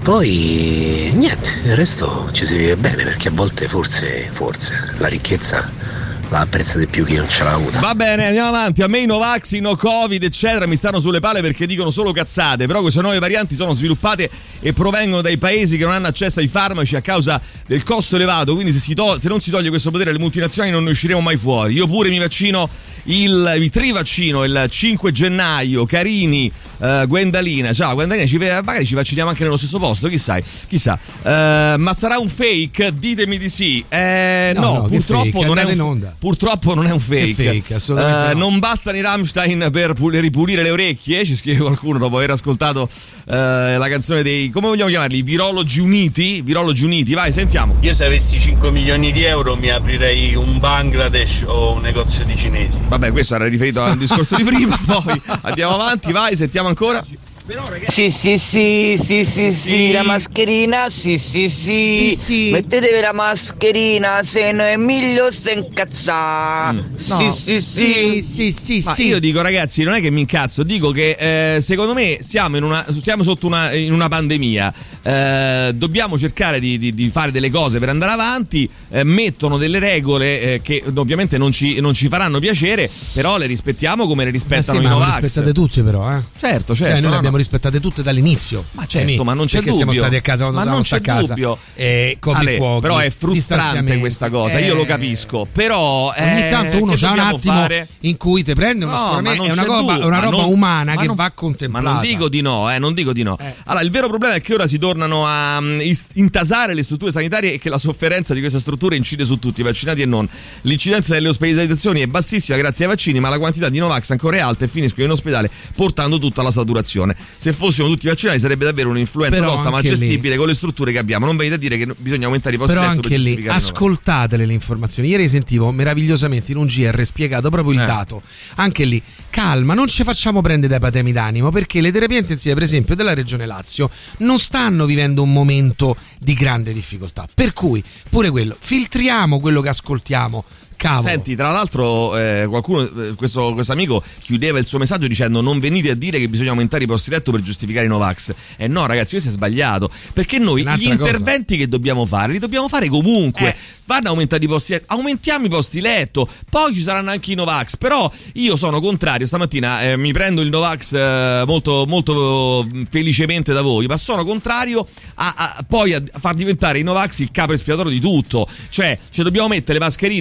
poi niente, il resto ci si vive bene perché a volte forse, forse la ricchezza la apprezza di più chi non ce l'ha avuta. Va bene, andiamo avanti. A me i Novax, i no Covid, eccetera, mi stanno sulle palle perché dicono solo cazzate. Però queste nuove varianti sono sviluppate e provengono dai paesi che non hanno accesso ai farmaci a causa del costo elevato. Quindi se, si to- se non si toglie questo potere alle multinazionali non ne usciremo mai fuori. Io pure mi vaccino, il, mi trivaccino il cinque gennaio. Carini, uh, Gwendalina. Ciao Gwendalina, ci, magari ci vacciniamo anche nello stesso posto, chissà. chissà. Uh, ma sarà un fake? Ditemi di sì. Eh, no, No, no, che purtroppo fake? non è Andate un in onda. Purtroppo non è un fake. Che fake, assolutamente Eh, no. Non bastano i Rammstein per pul- ripulire le orecchie, ci scrive qualcuno dopo aver ascoltato eh, la canzone dei, come vogliamo chiamarli, Virologi Uniti. Virologi Uniti, vai, sentiamo. Io se avessi cinque milioni di euro mi aprirei un Bangladesh o un negozio di cinesi. Vabbè, questo era riferito al discorso di prima. Poi andiamo avanti, vai, sentiamo ancora. Sì, sì, sì, sì, sì, sì, la mascherina, sì, sì, sì, Sì, sì. mettetevi la mascherina, se no Emilio si incazza. Sì, sì, sì. sì, sì, Ma sì. io dico, ragazzi, non è che mi incazzo, dico che eh, secondo me siamo in una siamo sotto una, in una pandemia. Eh, dobbiamo cercare di, di, di fare delle cose per andare avanti. Eh, mettono delle regole eh, che ovviamente non ci, non ci faranno piacere, però le rispettiamo come le Eh sì, rispettano ma i le Novax. rispettate tutte però, eh. Certo, Cioè, certo. noi no, le abbiamo no. rispettate tutte dall'inizio. Ma certo, Quindi, ma non c'è perché dubbio. siamo stati a casa quando ma non stavamo c'è a casa. dubbio. Eh, Ale, coprifuochi, però è frustrante distanziamenti. questa cosa, io Eh, lo capisco. Però Ogni eh, tanto uno che c'ha un dobbiamo attimo fare? in cui ti prende una No, sicuramente ma non è una c'è roba, dubbio, una ma roba non- umana ma che non- va contemplata. Ma non dico di no, eh, non dico di no. Allora, il vero problema è che ora si tornano a mm, is- intasare le strutture sanitarie e che la sofferenza di queste strutture incide su tutti, vaccinati e non. L'incidenza delle ospedalizzazioni è bassissima grazie ai vaccini, ma la quantità di Novax ancora è alta e finiscono in ospedale portando tutta la saturazione. Se fossimo tutti vaccinati sarebbe davvero un'influenza Però tosta ma anche lì- gestibile con le strutture che abbiamo. Non venite a dire che bisogna aumentare i posti Però letto per anche lì giustificare i Novax. ascoltatele le informazioni. Ieri sentivo meravigliosamente in un G R spiegato proprio il Eh. dato. Anche lì, calma, non ci facciamo prendere dai patemi d'animo perché le terapie intensive, per esempio, della Regione Lazio non stanno vivendo un momento di grande difficoltà. Per cui, pure quello, filtriamo quello che ascoltiamo. Cavolo. Senti, tra l'altro eh, qualcuno, eh, questo, questo amico chiudeva il suo messaggio dicendo non venite a dire che bisogna aumentare i posti letto per giustificare i Novax. E eh no ragazzi, questo è sbagliato, perché noi Un'altra gli interventi che dobbiamo fare li dobbiamo fare comunque. Eh. Vanno aumentati i posti letto, aumentiamo i posti letto, poi ci saranno anche i Novax. Però io sono contrario, stamattina eh, mi prendo il Novax eh, molto, molto felicemente da voi, ma sono contrario a, a poi a far diventare i Novax il capo espiatorio di tutto. Cioè, ci dobbiamo mettere le mascherine a Natale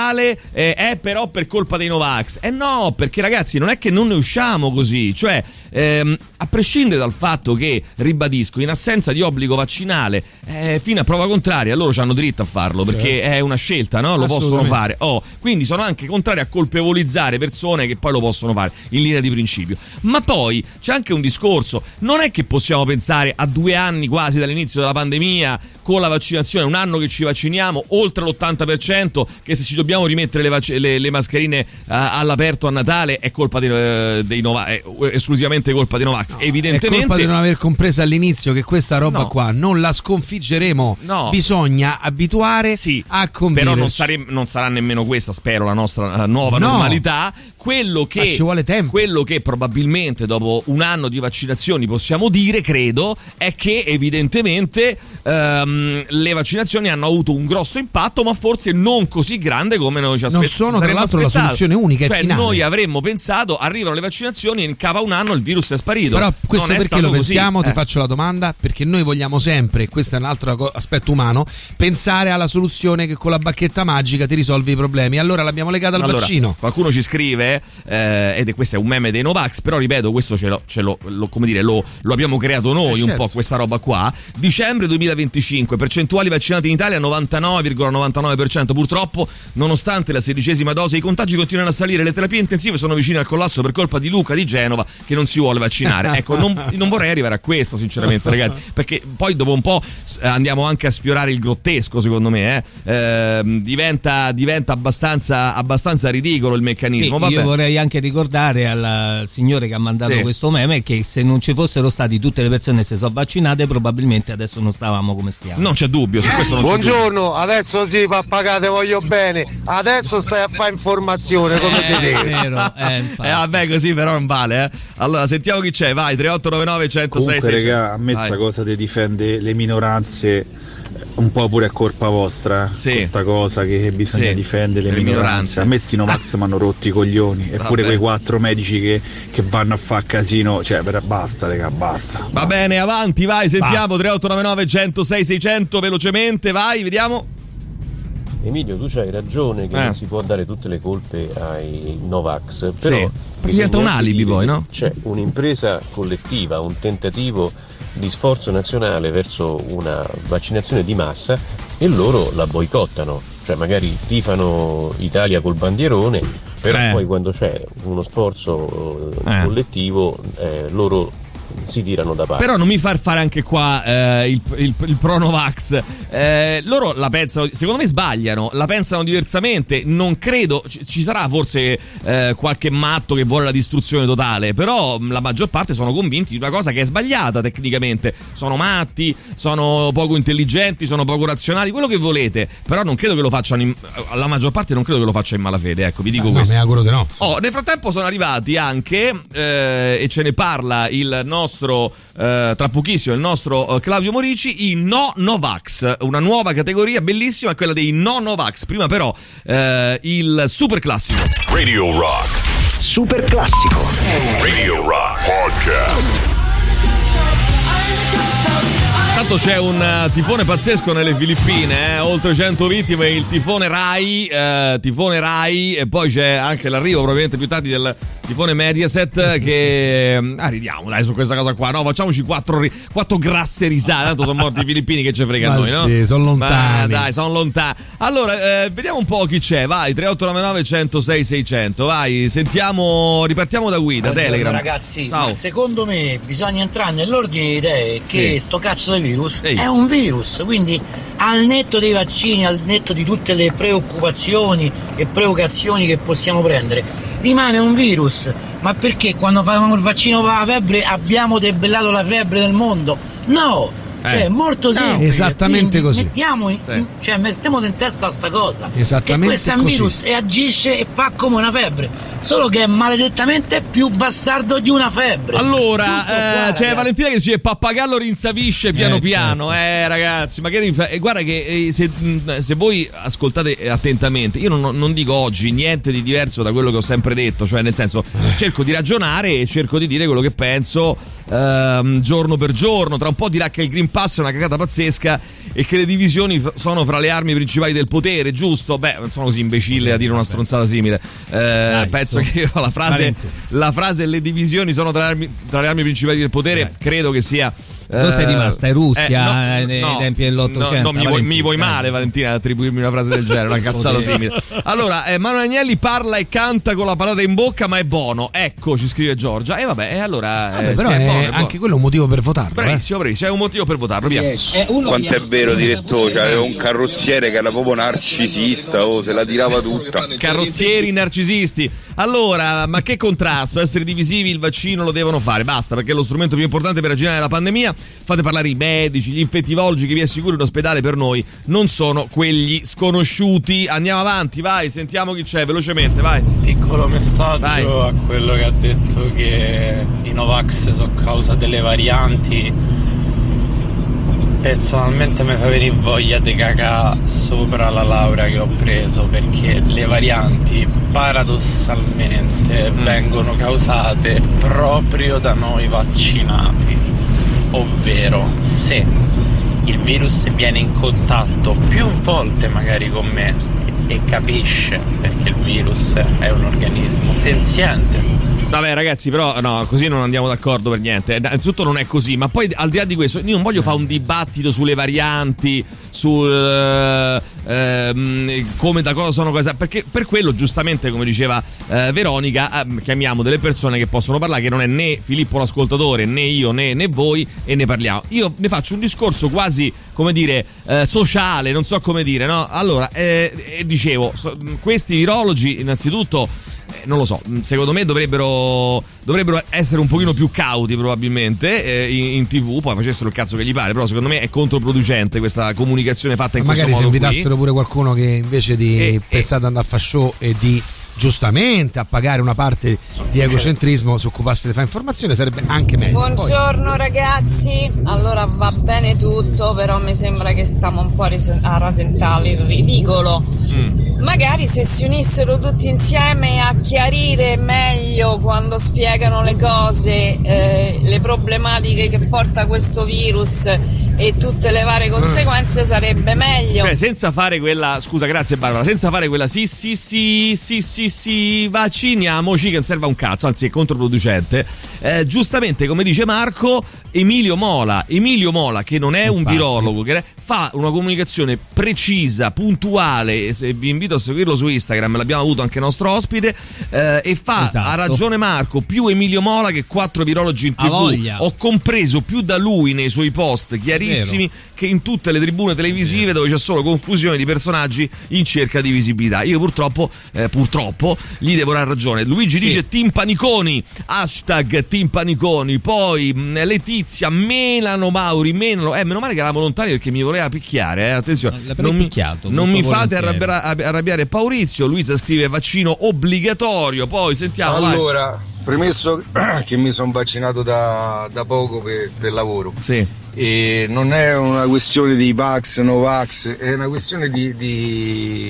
Natale eh, è però per colpa dei Novax. Eh no, perché ragazzi non è che non ne usciamo così, cioè ehm, a prescindere dal fatto che, ribadisco, in assenza di obbligo vaccinale eh, fino a prova contraria loro hanno diritto a farlo, perché è una scelta, no? Lo possono fare. Oh, quindi sono anche contrari a colpevolizzare persone che poi lo possono fare in linea di principio. Ma poi c'è anche un discorso, non è che possiamo pensare a due anni quasi dall'inizio della pandemia con la vaccinazione, un anno che ci vacciniamo oltre l'ottanta per cento, che se ci dobbiamo rimettere le, vac- le, le mascherine uh, all'aperto a Natale è colpa dei, uh, dei Novax, è esclusivamente colpa dei Novax. No, evidentemente è colpa di non aver compreso all'inizio che questa roba no. qua non la sconfiggeremo, no. bisogna abituare sì, a convivere. Però non, sare- non sarà nemmeno questa, spero, la nostra uh, nuova no. normalità. Quello che, ci vuole tempo. Quello che probabilmente dopo un anno di vaccinazioni possiamo dire, credo, è che evidentemente um, le vaccinazioni hanno avuto un grosso impatto, ma forse non così grande come noi ci aspettavamo. Non sono tra l'altro aspettato. La soluzione unica, cioè e finale. Noi avremmo pensato, arrivano le vaccinazioni e in capo a un anno il virus è sparito. Però questo non perché lo così. pensiamo? Eh. Ti faccio la domanda, perché noi vogliamo sempre, questo è un altro aspetto umano, pensare alla soluzione che con la bacchetta magica ti risolvi i problemi. Allora l'abbiamo legata al allora, vaccino. Qualcuno ci scrive eh, ed è questo è un meme dei Novax, però ripeto, questo ce lo, ce lo, lo come dire, lo, lo abbiamo creato noi eh, un certo. po' questa roba qua. Dicembre duemilaventicinque, percentuali vaccinati in Italia novantanove virgola novantanove per cento. Purtroppo, nonostante la sedicesima dose, i contagi continuano a salire, le terapie intensive sono vicine al collasso per colpa di Luca di Genova che non si vuole vaccinare. Ecco, non, non vorrei arrivare a questo sinceramente, ragazzi, perché poi dopo un po' andiamo anche a sfiorare il grottesco, secondo me, eh. Eh, diventa, diventa abbastanza, abbastanza ridicolo il meccanismo. Sì, io vorrei anche ricordare al signore che ha mandato sì. questo meme che se non ci fossero stati tutte le persone che si sono vaccinate probabilmente adesso non stavamo come stiamo. Non c'è dubbio, su questo non c'è Buongiorno, dubbio. Adesso sì, pappagate, voglio bene. Adesso stai a fare informazione come eh, si deve. È vero, eh, eh vabbè, così però non vale, eh. Allora sentiamo chi c'è, vai. Tre otto nove nove uno zero sei. Comunque raga, a me sta cosa di difende le minoranze un po' pure è colpa vostra, sì. questa cosa che bisogna sì. difendere le, le minoranze. minoranze. A me sti Novax mi hanno rotto i coglioni, eppure quei quattro medici che, che vanno a fare casino, cioè per, basta raga, basta. Va basta. Bene, avanti, vai, sentiamo. Tre otto nove nove uno zero sei seicento, velocemente, vai, vediamo. Emilio, tu c'hai ragione che eh. non si può dare tutte le colpe ai Novax, però sì. diventa un alibi poi, no? C'è un'impresa collettiva, un tentativo di sforzo nazionale verso una vaccinazione di massa e loro la boicottano, cioè magari tifano Italia col bandierone, però eh. poi quando c'è uno sforzo eh. collettivo eh, loro si tirano da parte. Però non mi far fare anche qua eh, il, il, il pro Novax. Eh, loro la pensano, secondo me sbagliano, la pensano diversamente. Non credo, ci, ci sarà forse eh, qualche matto che vuole la distruzione totale, però la maggior parte sono convinti di una cosa che è sbagliata tecnicamente. Sono matti, sono poco intelligenti, sono poco razionali, quello che volete, però non credo che lo facciano in, la maggior parte non credo che lo faccia in malafede, ecco, vi dico eh, questo. No, mi auguro di no. Oh, nel frattempo sono arrivati anche eh, e ce ne parla il nostro eh, tra pochissimo il nostro eh, Claudio Morici, i no Novax, una nuova categoria bellissima, quella dei no Novax. Prima però eh, il super classico Radio Rock super classico Radio Rock Podcast. Intanto c'è un tifone pazzesco nelle Filippine, eh? Oltre cento vittime, il tifone Rai, eh, tifone Rai, e poi c'è anche l'arrivo probabilmente più tardi del tifone Mediaset che... Ah, ridiamo dai su questa cosa qua, no? Facciamoci quattro, quattro grasse risate, tanto sono morti i filippini, che ci frega a noi, no? Sì, sono lontani. Ma dai, sono lontani. Allora, eh, vediamo un po' chi c'è, vai, tre otto nove nove uno zero sei seicento, vai, sentiamo, ripartiamo da qui, da Buongiorno, Telegram. Ragazzi, ma secondo me bisogna entrare nell'ordine di idee che sì. sto cazzo di virus Ehi. è un virus, quindi al netto dei vaccini, al netto di tutte le preoccupazioni e preoccupazioni che possiamo prendere, rimane un virus. Ma perché quando facciamo il vaccino per la febbre abbiamo debellato la febbre del mondo? No! Cioè, è molto semplice. No, esattamente così. Mettiamo in, in, cioè, mettiamo in testa sta cosa. Esattamente. Che questo è un così. virus e agisce e fa come una febbre. Solo che è maledettamente più bastardo di una febbre. Allora, eh, c'è Valentina che dice pappagallo rinsavisce piano eh, piano. Certo. Eh, ragazzi, magari eh, guarda che eh, se, se voi ascoltate attentamente, io non, non dico oggi niente di diverso da quello che ho sempre detto. Cioè, nel senso, cerco di ragionare e cerco di dire quello che penso ehm, giorno per giorno. Tra un po' dirà che il Green pass è una cagata pazzesca e che le divisioni f- sono fra le armi principali del potere, giusto? Beh, non sono così imbecille a dire una stronzata simile. Eh, Dai, penso so. che la frase, la frase le divisioni sono tra le armi, tra le armi principali del potere, Dai. credo che sia... Dove eh, sei rimasta? In Russia, eh, no, nei no, tempi dell'Ottocento? No, no, mi, vuoi, mi vuoi male, Valentina, attribuirmi una frase del genere, una cazzata simile. Allora, eh, Manu Agnelli parla e canta con la patata in bocca, ma è buono. Ecco, ci scrive Giorgia. E eh, vabbè, e allora... Vabbè, eh, però sì, è è buono, è anche buono. quello è un motivo per votarlo. Bravissimo, eh. bravissimo, è un motivo per votarlo, via. Eh, Quanto è vero, direttore, aveva un carrozziere che era proprio narcisista, oh, se la tirava tutta. Carrozzieri narcisisti. Allora, ma che contrasto? Essere divisivi, il vaccino lo devono fare, basta, perché è lo strumento più importante per arginare la pandemia. Fate parlare i medici, gli infettivologi, che vi assicuro in ospedale per noi non sono quegli sconosciuti. Andiamo avanti, vai, sentiamo chi c'è, velocemente, vai. Piccolo messaggio vai. a quello che ha detto che i Novax sono causa delle varianti. Personalmente mi fa venire voglia di cagare sopra la laurea che ho preso, perché le varianti paradossalmente mm. vengono causate proprio da noi vaccinati, ovvero se il virus viene in contatto più volte magari con me e capisce perché il virus è un organismo senziente. Vabbè ragazzi, però no, così non andiamo d'accordo per niente. Innanzitutto non è così, ma poi al di là di questo io non voglio fare un dibattito sulle varianti, sul eh, eh, come da cosa sono cose, perché per quello giustamente, come diceva eh, Veronica, eh, chiamiamo delle persone che possono parlare, che non è né Filippo l'ascoltatore, né io, né, né voi, e ne parliamo. Io ne faccio un discorso quasi, come dire, eh, sociale, non so come dire, no? Allora, eh, eh, dicevo, so, questi virologi innanzitutto non lo so, secondo me dovrebbero dovrebbero essere un pochino più cauti probabilmente eh, in, in tv, poi facessero il cazzo che gli pare, però secondo me è controproducente questa comunicazione fatta in ma questo modo. Magari se invitassero qui. pure qualcuno che invece di e, pensare ad andare a fare show e di giustamente a pagare una parte di egocentrismo si occupasse di fare informazione, sarebbe anche meglio. Buongiorno Poi. ragazzi, allora va bene tutto, però mi sembra che stiamo un po' a rasentare il ridicolo. Mm. Magari se si unissero tutti insieme a chiarire meglio quando spiegano le cose, eh, le problematiche che porta questo virus e tutte le varie conseguenze, mm. sarebbe meglio. Cioè senza fare quella, scusa grazie Barbara, senza fare quella sì sì sì sì sì sì vacciniamoci, che non serve a un cazzo, anzi è controproducente. Eh, giustamente come dice Marco, Emilio Mola Emilio Mola che non è un Infatti. virologo, che fa una comunicazione precisa, puntuale, se vi invito a seguirlo su Instagram, l'abbiamo avuto anche nostro ospite, eh, e fa, esatto. ha ragione Marco, più Emilio Mola che quattro virologi in tv. Ho compreso più da lui nei suoi post chiarissimi che in tutte le tribune televisive dove c'è solo confusione di personaggi in cerca di visibilità. Io purtroppo eh, purtroppo gli devo dare ragione. Luigi sì. dice Team Paniconi, hashtag Team Paniconi. Poi Letizia, Melano Mauri, Melano, eh meno male che era volontaria perché mi voleva picchiare, eh. Attenzione, non, mi, non mi fate arrabbiare, arrabbiare Paurizio. Luisa scrive vaccino obbligatorio. Poi sentiamo. Allora, vai. premesso che mi sono vaccinato da, da poco per, per lavoro. Sì. E non è una questione di Vax, no Vax, è una questione di, di,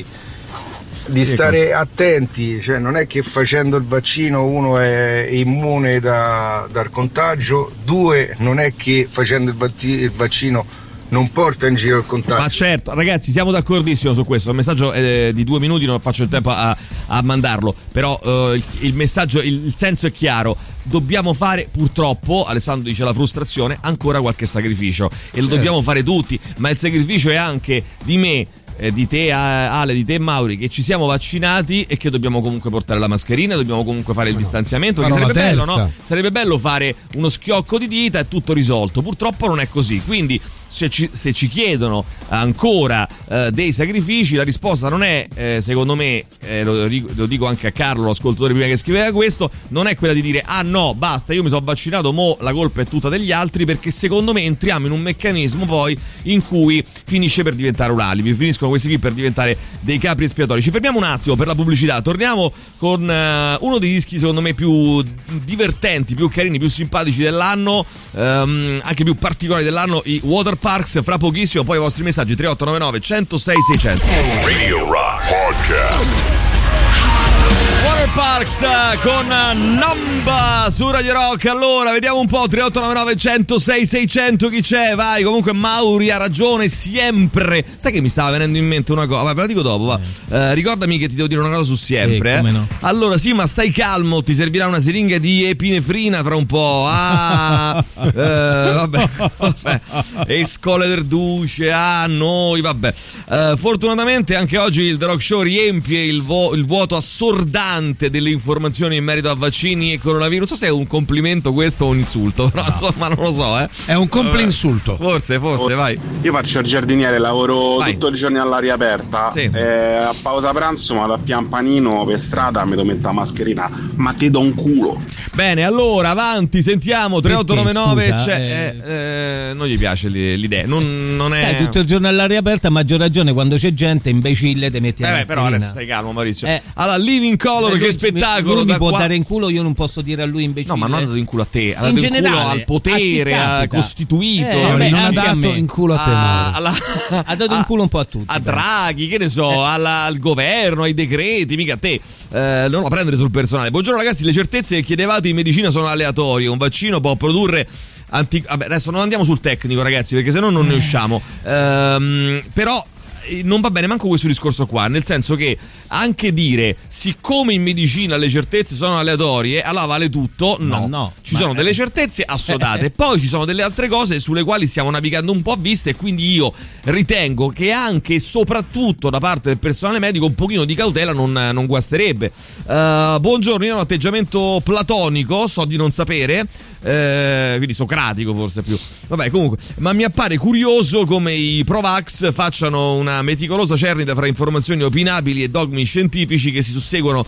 di stare attenti, cioè non è che facendo il vaccino uno è immune da, dal contagio, due non è che facendo il, vatti, il vaccino non porta in giro il contagio. Ma certo, ragazzi, siamo d'accordissimo su questo. Il messaggio è di due minuti, non faccio il tempo a, a mandarlo. Però uh, il, il messaggio, il, il senso è chiaro. Dobbiamo fare, purtroppo, Alessandro dice la frustrazione, ancora qualche sacrificio. E lo certo. dobbiamo fare tutti. Ma il sacrificio è anche di me, eh, di te Ale, di te e Mauri, che ci siamo vaccinati e che dobbiamo comunque portare la mascherina, dobbiamo comunque fare il no. distanziamento, che sarebbe bello, no? Sarebbe bello fare uno schiocco di dita e tutto risolto. Purtroppo non è così, quindi se ci, se ci chiedono ancora eh, dei sacrifici, la risposta non è, eh, secondo me, eh, lo, lo dico anche a Carlo, l'ascoltatore prima che scriveva questo, non è quella di dire ah no, basta, io mi sono vaccinato, mo la colpa è tutta degli altri, perché secondo me entriamo in un meccanismo poi in cui finisce per diventare un alibi, finiscono questi qui per diventare dei capri espiatori. Ci fermiamo un attimo per la pubblicità, torniamo con eh, uno dei dischi secondo me più divertenti, più carini, più simpatici dell'anno, ehm, anche più particolari dell'anno, i Water Parks, fra pochissimo. Poi i vostri messaggi tre otto nove nove uno zero sei seicento. Radio Rock Podcast. Water Junior Parks con Numba su Radio Rock. Allora, vediamo un po'. Tre otto nove nove uno zero sei sei zero zero chi c'è? Vai. Comunque Mauri ha ragione sempre. Sai che mi stava venendo in mente una cosa? Vabbè, ve la dico dopo, va. Eh, ricordami che ti devo dire una cosa su sempre, sì, come eh. no. Allora, sì, ma stai calmo, ti servirà una siringa di epinefrina fra un po'. Ah, eh, vabbè, vabbè. E scole del duce, ah, noi, vabbè. Eh, fortunatamente anche oggi il The Rock Show riempie il, vo- il vuoto assordante delle informazioni in merito a vaccini e coronavirus. Non so se è un complimento questo o un insulto, però no, insomma non lo so, eh. È un complinsulto. Forse, forse, oh, vai. Io faccio il giardiniere, lavoro vai. tutto il giorno all'aria aperta. Sì. Eh, a pausa pranzo vado a piampanino per strada, mi devo mettere la mascherina, ma ti do un culo. Bene, allora avanti, sentiamo. Tre otto nove nove Scusa, c'è, eh... Eh, eh, non gli piace l'idea, non, non è stai tutto il giorno all'aria aperta, a maggior ragione quando c'è gente imbecille te metti a eh beh, però adesso stai calmo, Maurizio. Eh. Allora, Living Color, eh, che spettacolo. Lui mi da può qua... dare in culo, io non posso dire a lui imbecille. No, ma non ha dato in culo a te, ha dato in, in generale, culo al potere, ha costituito. Eh, vabbè, non ha dato a in culo a te, a, alla, ha dato in culo un po' a tutti. A Draghi, che ne so, eh. alla, al governo, ai decreti, mica a te. Eh, non lo prendere sul personale. Buongiorno ragazzi, le certezze che chiedevate in medicina sono aleatorie. Un vaccino può produrre anti... Vabbè, adesso non andiamo sul tecnico ragazzi, perché se no non ne usciamo. Ehm, però non va bene manco questo discorso qua, nel senso che anche dire siccome in medicina le certezze sono aleatorie, allora vale tutto, no, no, no ci sono delle certezze assodate, poi ci sono delle altre cose sulle quali stiamo navigando un po' a vista, e quindi io ritengo che anche e soprattutto da parte del personale medico un pochino di cautela non, non guasterebbe. Uh, buongiorno, io ho un atteggiamento platonico, so di non sapere, eh, quindi socratico forse più, vabbè comunque, ma mi appare curioso come i Provax facciano una meticolosa cernita fra informazioni opinabili e dogmi scientifici che si susseguono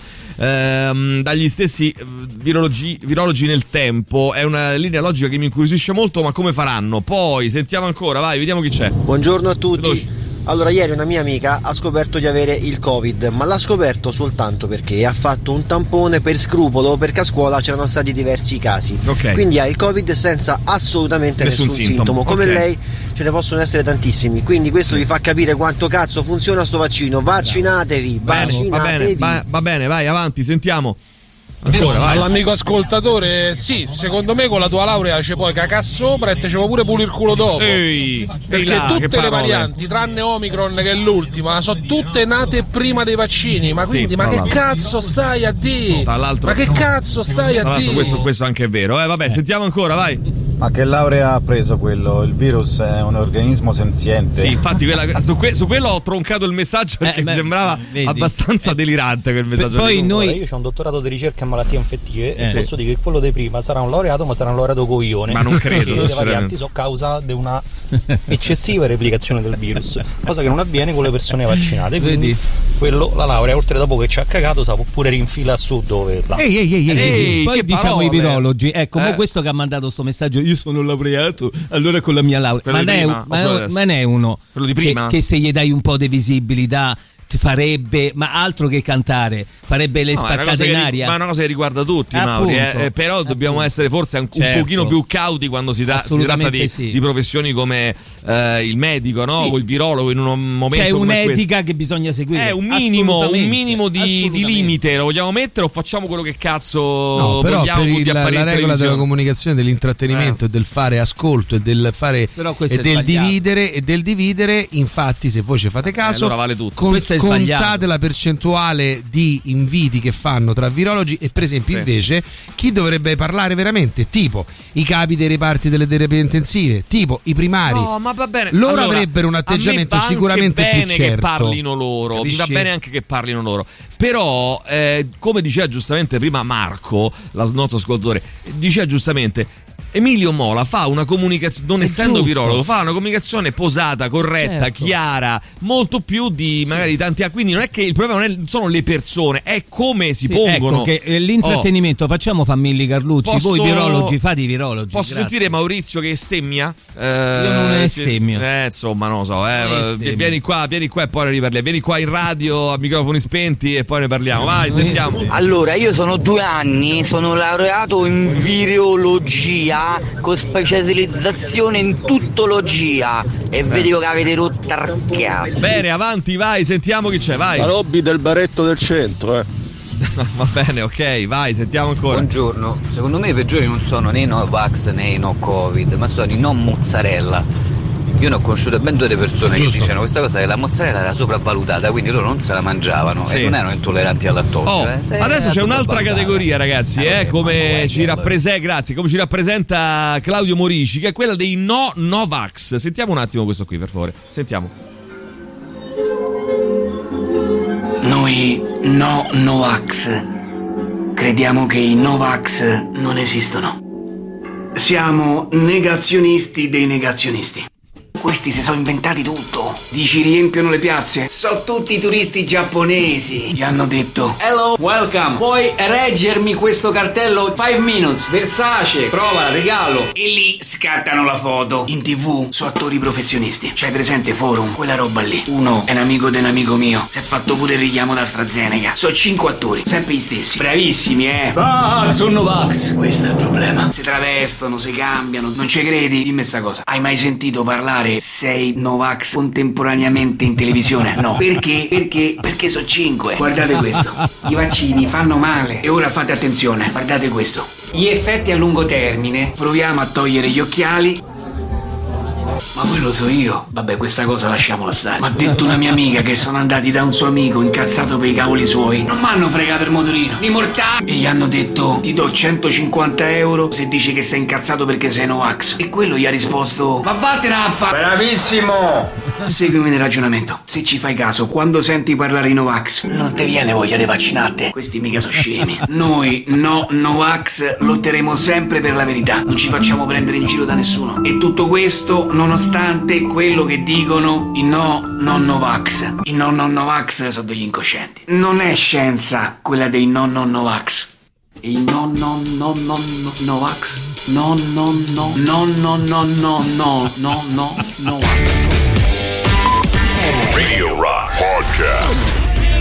ehm, dagli stessi virologi, virologi nel tempo. È una linea logica che mi incuriosisce molto, ma come faranno? Poi sentiamo ancora, vai, vediamo chi c'è. Buongiorno a tutti. Veloci. Allora, ieri una mia amica ha scoperto di avere il Covid, ma l'ha scoperto soltanto perché ha fatto un tampone per scrupolo, perché a scuola c'erano stati diversi casi. Okay. Quindi ha il Covid senza assolutamente nessun, nessun sintomo. sintomo. Come okay. lei ce ne possono essere tantissimi. Quindi questo sì. vi fa capire quanto cazzo funziona sto vaccino. Vaccinatevi, bene, vaccinatevi. Va bene, va, va bene, vai avanti, sentiamo. Ancora, vai. All'amico ascoltatore, sì, secondo me con la tua laurea ci puoi cacà sopra e te ci puoi pure pulire il culo dopo. Ehi, perché là, tutte le varianti, tranne Omicron che è l'ultima, sono tutte nate prima dei vaccini. Ma quindi, sì, ma che l'altro. cazzo stai a dire? Ma che cazzo stai a dire? Questo, questo anche è vero. Eh, vabbè, eh. sentiamo ancora, vai. Ma che laurea ha preso quello? Il virus è un organismo senziente. Sì, infatti quella, su, que, su quello ho troncato il messaggio perché eh, beh, mi sembrava vedi. abbastanza eh. delirante quel messaggio. Poi noi... Allora, io ho un dottorato di ricerca in malattie infettive eh. e posso dire che quello di prima sarà un laureato, ma sarà un laureato coglione. Ma non credo. Perché le varianti sono causa di una eccessiva replicazione del virus, cosa che non avviene con le persone vaccinate. Quindi vedi. quello, la laurea, oltre dopo che ci ha cagato, sa può pure rinfila su dove là. Ehi, ehi, ehi, ehi, ehi. Poi diciamo parole. i virologi. Ecco, eh. questo che ha mandato sto messaggio, io sono laureato, allora con la mia laurea. Ma ne, è, ma, ma ne è uno quello di prima? Che, che se gli dai un po' di visibilità farebbe, ma altro che cantare, farebbe le no, spaccate in aria. Ma è una cosa che riguarda tutti, Mauri, eh, eh, però appunto. dobbiamo essere forse un, certo. un pochino più cauti quando si, da, si tratta di, sì. di professioni come eh, il medico, no? Sì. O il virologo, in un momento c'è come un'etica questo. che bisogna seguire. È un minimo, un minimo di, di limite, lo vogliamo mettere o facciamo quello che cazzo no, però vogliamo per il, di la, la regola della comunicazione, dell'intrattenimento eh. e del fare ascolto e del fare e del dividere e del dividere, infatti se voi ci fate caso, eh, allora vale tutto. Con, contate la percentuale di inviti che fanno tra virologi e per esempio sì. invece chi dovrebbe parlare veramente, tipo i capi dei reparti delle terapie intensive, tipo i primari. No, ma va bene. Loro allora, avrebbero un atteggiamento sicuramente più certo. che parlino loro, capisci? Mi va bene anche che parlino loro. Però eh, come diceva giustamente prima Marco, la nostro ascoltatore, diceva giustamente Emilio Mola fa una comunicazione, non è essendo giusto. virologo, fa una comunicazione posata, corretta, certo. chiara, molto più di magari tanti. Quindi non è che il problema non, è, non sono le persone, è come si sì, pongono. Ecco che l'intrattenimento, oh. facciamo Famigli Carlucci, posso, voi virologi fate i virologi. Posso grazie. sentire Maurizio che stemmia? Eh, Io non è stemmio. Eh, insomma, non lo so. Eh, vieni qua, vieni qua e poi ne riparliamo. Vieni qua in radio a microfoni spenti e poi ne parliamo. Vai, sentiamo. Allora, io sono due anni, sono laureato in virologia con specializzazione in tuttologia e vi dico che avete rotto il cazzo. Bene, avanti, vai, sentiamo chi c'è, vai. La lobby del baretto del centro, eh. Va bene, ok, vai, sentiamo ancora. Buongiorno, secondo me i peggiori non sono né i Novax né i no Covid, ma sono i non mozzarella. Io ne ho conosciuto ben due persone Giusto. che dicevano questa cosa, che la mozzarella era sopravvalutata, quindi loro non se la mangiavano sì. e non erano intolleranti al lattosio. Oh, eh. adesso c'è un'altra categoria, ragazzi, eh, eh, come ci rappresenta, grazie, come ci rappresenta Claudio Morici, che è quella dei no Novax. Sentiamo un attimo questo qui, per favore. Sentiamo. Noi no Novax crediamo che i Novax non esistono. Siamo negazionisti dei negazionisti. Questi si sono inventati tutto. Dici riempiono le piazze? So tutti i turisti giapponesi. Gli hanno detto hello, welcome. Puoi reggermi questo cartello? five minutes, Versace, prova, regalo. E lì scattano la foto. In tv sono attori professionisti. C'hai presente Forum? Quella roba lì. Uno è un amico di un amico mio. Si è fatto pure il richiamo da AstraZeneca. Sono cinque attori, sempre gli stessi. Bravissimi, eh. Vax o Novax? Questo è il problema. Si travestono, si cambiano. Non ci credi? Dimmi sta cosa. Hai mai sentito parlare sei Novax contemporaneamente in televisione? No. Perché? Perché? Perché sono cinque. Guardate questo. I vaccini fanno male. E ora fate attenzione. Guardate questo. Gli effetti a lungo termine. Proviamo a togliere gli occhiali. Ma quello so io. Vabbè, questa cosa lasciamola stare. Ma ha detto una mia amica che sono andati da un suo amico incazzato per i cavoli suoi. Non m'hanno fregato il motorino. Li mortali. E gli hanno detto ti do centocinquanta euro se dici che sei incazzato perché sei Novax. E quello gli ha risposto ma vattene a fa. Bravissimo. Seguimi nel ragionamento. Se ci fai caso, quando senti parlare di Novax non ti viene voglia di vaccinarti. Questi mica sono scemi. Noi no Novax lotteremo sempre per la verità. Non ci facciamo prendere in giro da nessuno. E tutto questo nonostante quello che dicono i no non Novax. I no non Novax sono degli incoscienti. Non è scienza quella dei no non Novax. I no no no no no Novax. No no no no no no no no no no no. Radio Rock Podcast.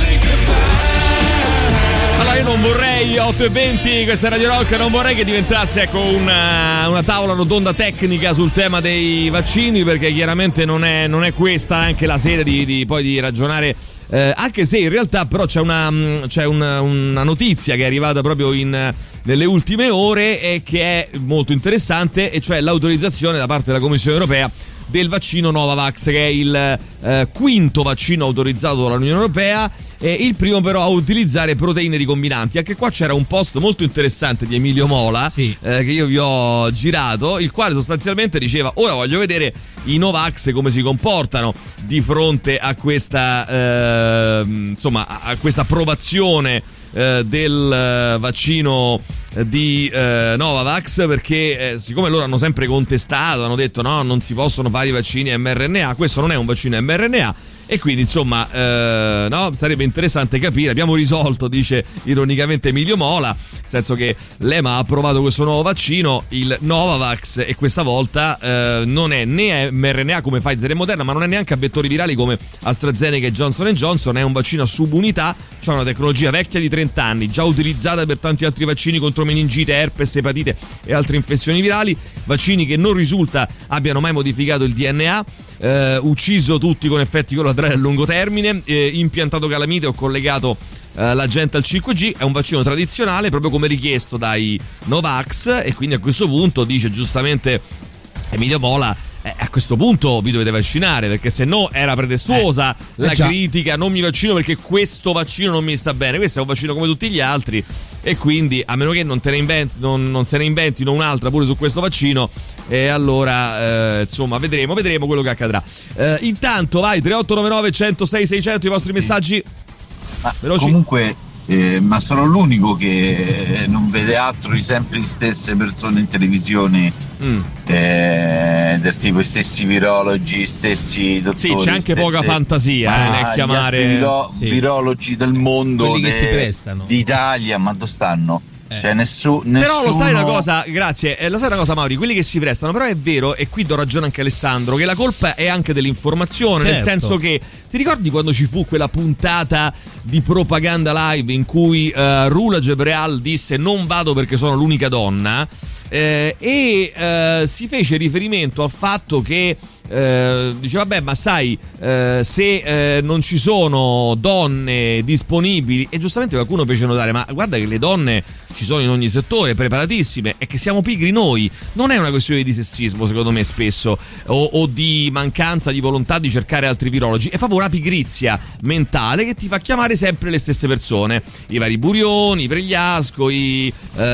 Allora io non vorrei, otto e venti, questa è Radio Rock, non vorrei che diventasse ecco una, una tavola rotonda tecnica sul tema dei vaccini, perché chiaramente non è, non è questa anche la sede di, di poi di ragionare, eh, anche se in realtà però c'è una, c'è una, una notizia che è arrivata proprio in, nelle ultime ore e che è molto interessante, e cioè l'autorizzazione da parte della Commissione Europea del vaccino Novavax, che è il eh, quinto vaccino autorizzato dall'Unione Europea, e il primo però a utilizzare proteine ricombinanti. Anche qua c'era un post molto interessante di Emilio Mola, sì. eh, che io vi ho girato, il quale sostanzialmente diceva ora voglio vedere i Novax come si comportano di fronte a questa eh, insomma a questa approvazione eh, del vaccino di eh, Novavax, perché eh, siccome loro hanno sempre contestato, hanno detto no, non si possono fare i vaccini mRNA, questo non è un vaccino mRNA, e quindi insomma eh, no, sarebbe interessante capire. Abbiamo risolto, dice ironicamente Emilio Mola, nel senso che l'E M A ha approvato questo nuovo vaccino, il Novavax, e questa volta eh, non è né mRNA come Pfizer e Moderna, ma non è neanche a vettori virali come AstraZeneca e Johnson and Johnson, è un vaccino a subunità, c'è una tecnologia vecchia di trenta anni, già utilizzata per tanti altri vaccini contro meningite, herpes, epatite e altre infezioni virali, vaccini che non risulta abbiano mai modificato il D N A, eh, ucciso tutti con effetti collaterali a lungo termine, eh, impiantato calamite o collegato eh, la gente al cinque G, è un vaccino tradizionale proprio come richiesto dai Novax, e quindi a questo punto dice giustamente Emilio Mola, eh, a questo punto vi dovete vaccinare, perché se no era pretestuosa eh, la eh critica, non mi vaccino perché questo vaccino non mi sta bene, questo è un vaccino come tutti gli altri, e quindi a meno che non, te ne inventi, non, non se ne inventino un'altra pure su questo vaccino, e allora eh, insomma vedremo vedremo quello che accadrà. Eh, intanto vai tre otto nove nove, uno zero sei, sei zero zero i vostri messaggi ma comunque eh, ma sono l'unico che non vede altro di sempre le stesse persone in televisione, mm. eh, del tipo stessi virologi, stessi dottori. Sì, c'è anche stesse, poca fantasia ah, eh, nel chiamare viro- sì. virologi del mondo, quelli che de- si prestano d'Italia, ma dove stanno? Eh. Cioè nessu- nessuno... Però lo sai una cosa, grazie, eh, lo sai una cosa Mauri, quelli che si prestano, però è vero, e qui do ragione anche Alessandro, che la colpa è anche dell'informazione, certo. Nel senso che ti ricordi quando ci fu quella puntata di Propaganda Live in cui uh, Rula Gebreal disse non vado perché sono l'unica donna, eh, e uh, si fece riferimento al fatto che eh, dice vabbè, ma sai, eh, se eh, non ci sono donne disponibili, e giustamente qualcuno fece notare, ma guarda che le donne ci sono in ogni settore, preparatissime, e che siamo pigri noi. Non è una questione di sessismo, secondo me, spesso, o, o di mancanza di volontà di cercare altri virologi, è proprio una pigrizia mentale che ti fa chiamare sempre le stesse persone, i vari Burioni, i Pregliasco, i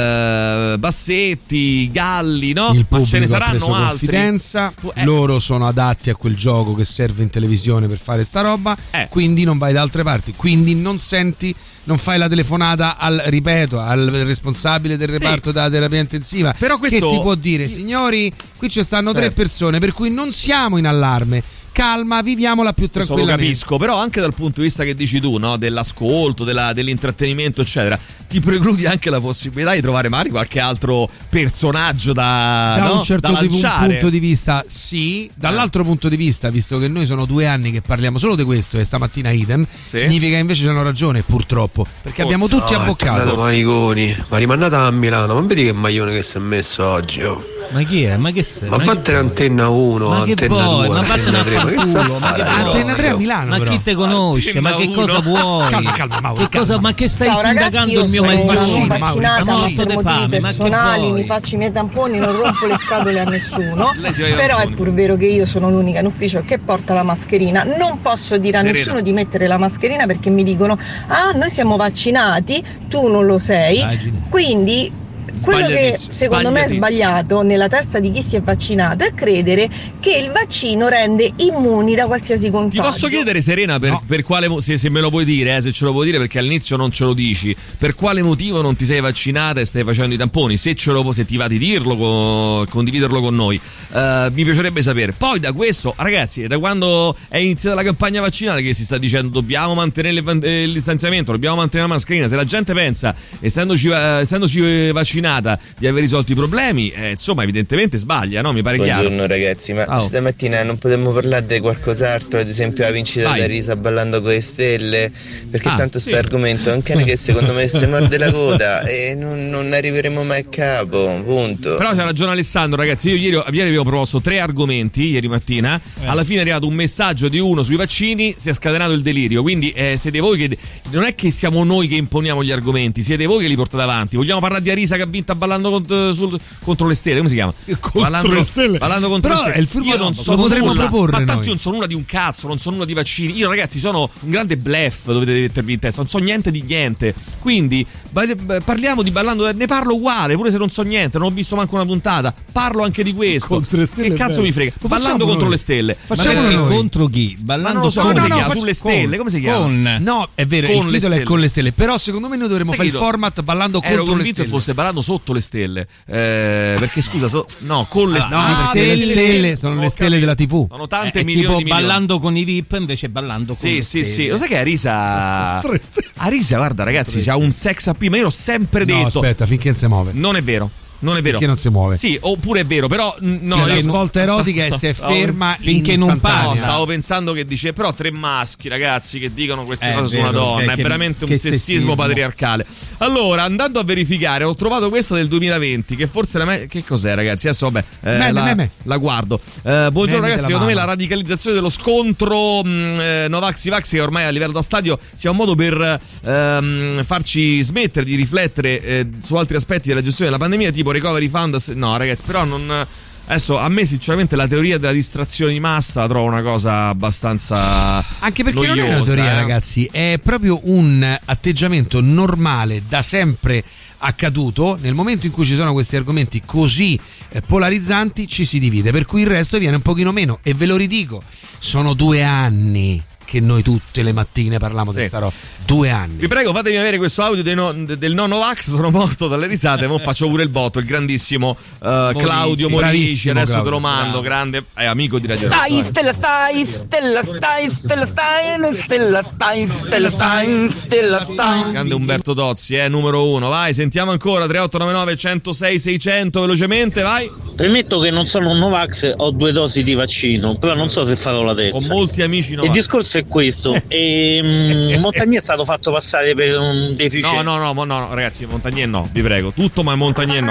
eh, Bassetti, i Galli, no? Il Ma ce ne pubblico ha saranno preso altri. confidenza, Eh. loro sono adatti a quel gioco che serve in televisione per fare sta roba, Eh. quindi non vai da altre parti, quindi non senti, non fai la telefonata al, ripeto, al responsabile del reparto della terapia intensiva, Però questo- che ti può dire: signori, qui ci stanno tre Certo. persone, per cui non siamo in allarme, calma, viviamola più Questo lo tranquillamente. capisco, però anche dal punto di vista che dici tu, no? Dell'ascolto, della, dell'intrattenimento, eccetera, ti precludi anche la possibilità di trovare magari qualche altro personaggio da, Da no? un certo da tipo- lanciare. punto di vista, sì. Dall'altro punto di vista, visto che noi sono due anni che parliamo solo di questo e stamattina idem, Sì. significa invece hanno ragione, purtroppo, perché abbiamo Forse. tutti No, abboccato. Mariconi, ma rimandata a Milano, ma vedi che maglione che si è messo oggi, oh. Ma chi è? Ma che sei? Ma vattene antenna uno, Ma che antenna vuoi? due, Ma vattene antenna a tre, ma che sta fanculo, a ma fare? che No, Antenna tre a no. Milano, Ma però. chi te conosce? Ma che cosa vuoi? Calma, calma, Mauro, Che cosa, calma. ma che stai Ciao, ragazzi, sindacando io il mio sono malvaccino? vaccinata, ma morto per di motivi fame, ma che personali, mi vuoi? faccio i miei tamponi, non rompo le scatole a nessuno. Lei si va ai Però è tamponi. pur vero che io sono l'unica in ufficio che porta la mascherina. Non posso dire a Serena. nessuno di mettere la mascherina perché mi dicono: ah, noi siamo vaccinati, tu non lo sei. Quindi quello che Sbagliatissimo, secondo me è sbagliatissimo. sbagliato nella testa di chi si è vaccinato è credere che il vaccino rende immuni da qualsiasi Ti contagio. posso chiedere, Serena, per, per quale mo- se, se me lo puoi dire, eh, se ce lo puoi dire, perché all'inizio non ce lo dici, per quale motivo non ti sei vaccinata e stai facendo i tamponi? Se ce lo se ti va di dirlo, co- condividerlo con noi, eh, mi piacerebbe sapere. Poi da questo, ragazzi, da quando è iniziata la campagna vaccinale che si sta dicendo dobbiamo mantenere il, van- eh, il distanziamento, dobbiamo mantenere la mascherina, se la gente pensa, essendoci, eh, essendoci vaccinata, di aver risolto i problemi, eh, insomma evidentemente sbaglia, no? Mi pare chiaro. Buongiorno ragazzi, ma Ciao. stamattina non potremmo parlare di qualcos'altro, ad esempio la vincita Vai. da Risa ballando con le stelle, perché Ah, tanto sì. sto argomento è un cane che secondo me si morde la coda e non, non arriveremo mai a capo, punto. Però c'ha ragione Alessandro, ragazzi. Io ieri, ieri avevo proposto tre argomenti, ieri mattina. Alla fine è arrivato un messaggio di uno sui vaccini, si è scatenato il delirio. Quindi eh, siete voi che. Non è che siamo noi che imponiamo gli argomenti, siete voi che li portate avanti. Vogliamo parlare di Arisa che ha vinto ballando contro, sul- contro le stelle, come si chiama? Ballando, le stelle. ballando contro Però le è stelle. il film- Io non lo sono potremmo nulla, proporre ma tanto noi. io non so nulla di un cazzo, non so nulla di vaccini. Io, ragazzi, sono un grande bluff, dovete mettervi in testa, non so niente di niente. Quindi ba- parliamo di ballando, ne parlo uguale, pure se non so niente, non ho visto manco una puntata. Parlo anche di questo. Contro le stelle Che è cazzo bello. mi frega? Lo Ballando facciamo contro noi. le stelle. Facciamolo Ma perché? noi. Contro chi? Ma Ballando non lo so con- come si no, no, chiama, faccio- sulle stelle, come si chiama? con- No, è vero, Con il le titolo è stelle. con le stelle, però secondo me noi dovremmo Sai fare il che io- format ballando Ero contro le convinto stelle. che fosse ballando sotto le stelle. Eh, perché scusa, so- no, con le Ah, stelle. no, Ah, perché le delle stelle sono le Ho stelle della tivù. Sono tante è milioni tipo di milioni. ballando con i V I P invece ballando con Sì, le sì, stelle. sì. Lo sai che Arisa. Arisa, guarda, ragazzi, c'ha un sex appeal, ma io l'ho sempre No, detto. aspetta, finché non si muove. Non è vero. Non è vero. Perché non si muove? Sì, oppure è vero, però n- no, Cioè, la io- svolta erotica è se è ferma finché non istantanea. No, stavo pensando che dice però tre maschi, ragazzi, che dicono queste Eh, cose su vero, una donna, che- è che- veramente un che sessismo, sessismo. patriarcale. Allora, andando a verificare, ho trovato questa del duemilaventi, che forse la me- che cos'è, ragazzi? Adesso vabbè, eh, Meme, la, meme. la guardo. Eh, buongiorno Meme ragazzi, della secondo me mano. la radicalizzazione dello scontro mh, eh, Novax Vax, che ormai a livello da stadio sia un modo per ehm, farci smettere di riflettere eh, su altri aspetti della gestione della pandemia, tipo recovery fund. No, ragazzi, però non. Adesso a me sinceramente la teoria della distrazione di massa la trovo una cosa abbastanza Anche perché noiosa, non è una teoria, eh. ragazzi, è proprio un atteggiamento normale, da sempre accaduto. Nel momento in cui ci sono questi argomenti così eh, polarizzanti, ci si divide, per cui il resto viene un pochino meno. E ve lo ridico, sono due anni che noi tutte le mattine parliamo di Sì. sta roba. Due anni. Vi prego, fatemi avere questo audio dei no- del nonno Vax. Sono morto dalle risate. Mo faccio pure il botto. Il grandissimo eh, Claudio Morici. Bravissimo, Adesso Claudio, te lo mando. bravo. Grande, è amico di Radio Stai, Rock. stella, stai, stella, stai, stella, stai, stella, stai, stella, stai, stella, stai. Grande Umberto Tozzi, eh, numero uno. Vai, sentiamo ancora. tre otto nove nove uno zero sei sei zero zero. Velocemente, vai. Premetto che non sono un Novax, ho due dosi di vaccino, però non so se farò la terza. Ho molti amici Il Novax. discorso è questo: e, mm, Montagnier è stato fatto passare per un deficiente. No, no, no, mo- no, no, ragazzi, Montagnier no, vi prego. Tutto, ma Montagnier no.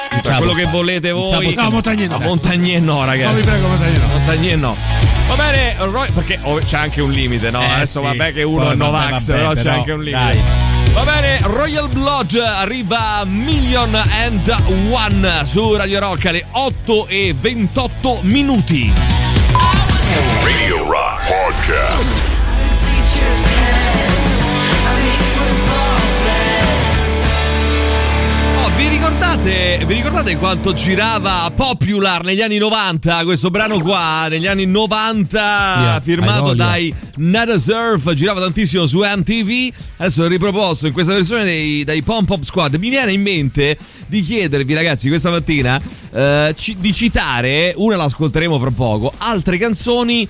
Cioè, quello che volete voi. No, Montagnier no. A Montagnier no, ragazzi. No, vi prego, Montagnier no. Montagnier no. Va bene, perché oh, c'è anche un limite, no? Eh, Adesso sì. vabbè che uno Poi è Novax, vabbè, però, però c'è anche un limite. dai. Va bene, Royal Blood arriva Million and One su Radio Rock alle otto e ventotto minuti. Radio Rock Podcast. Vi ricordate, vi ricordate quanto girava Popular negli anni novanta? Questo brano qua, negli anni novanta, Yeah, firmato hai voglia. dai Nada Surf, girava tantissimo su M T V. Adesso è riproposto in questa versione dei, dai Pom Pop Squad. Mi viene in mente di chiedervi, ragazzi, questa mattina eh, ci, di citare, una l'ascolteremo fra poco, altre canzoni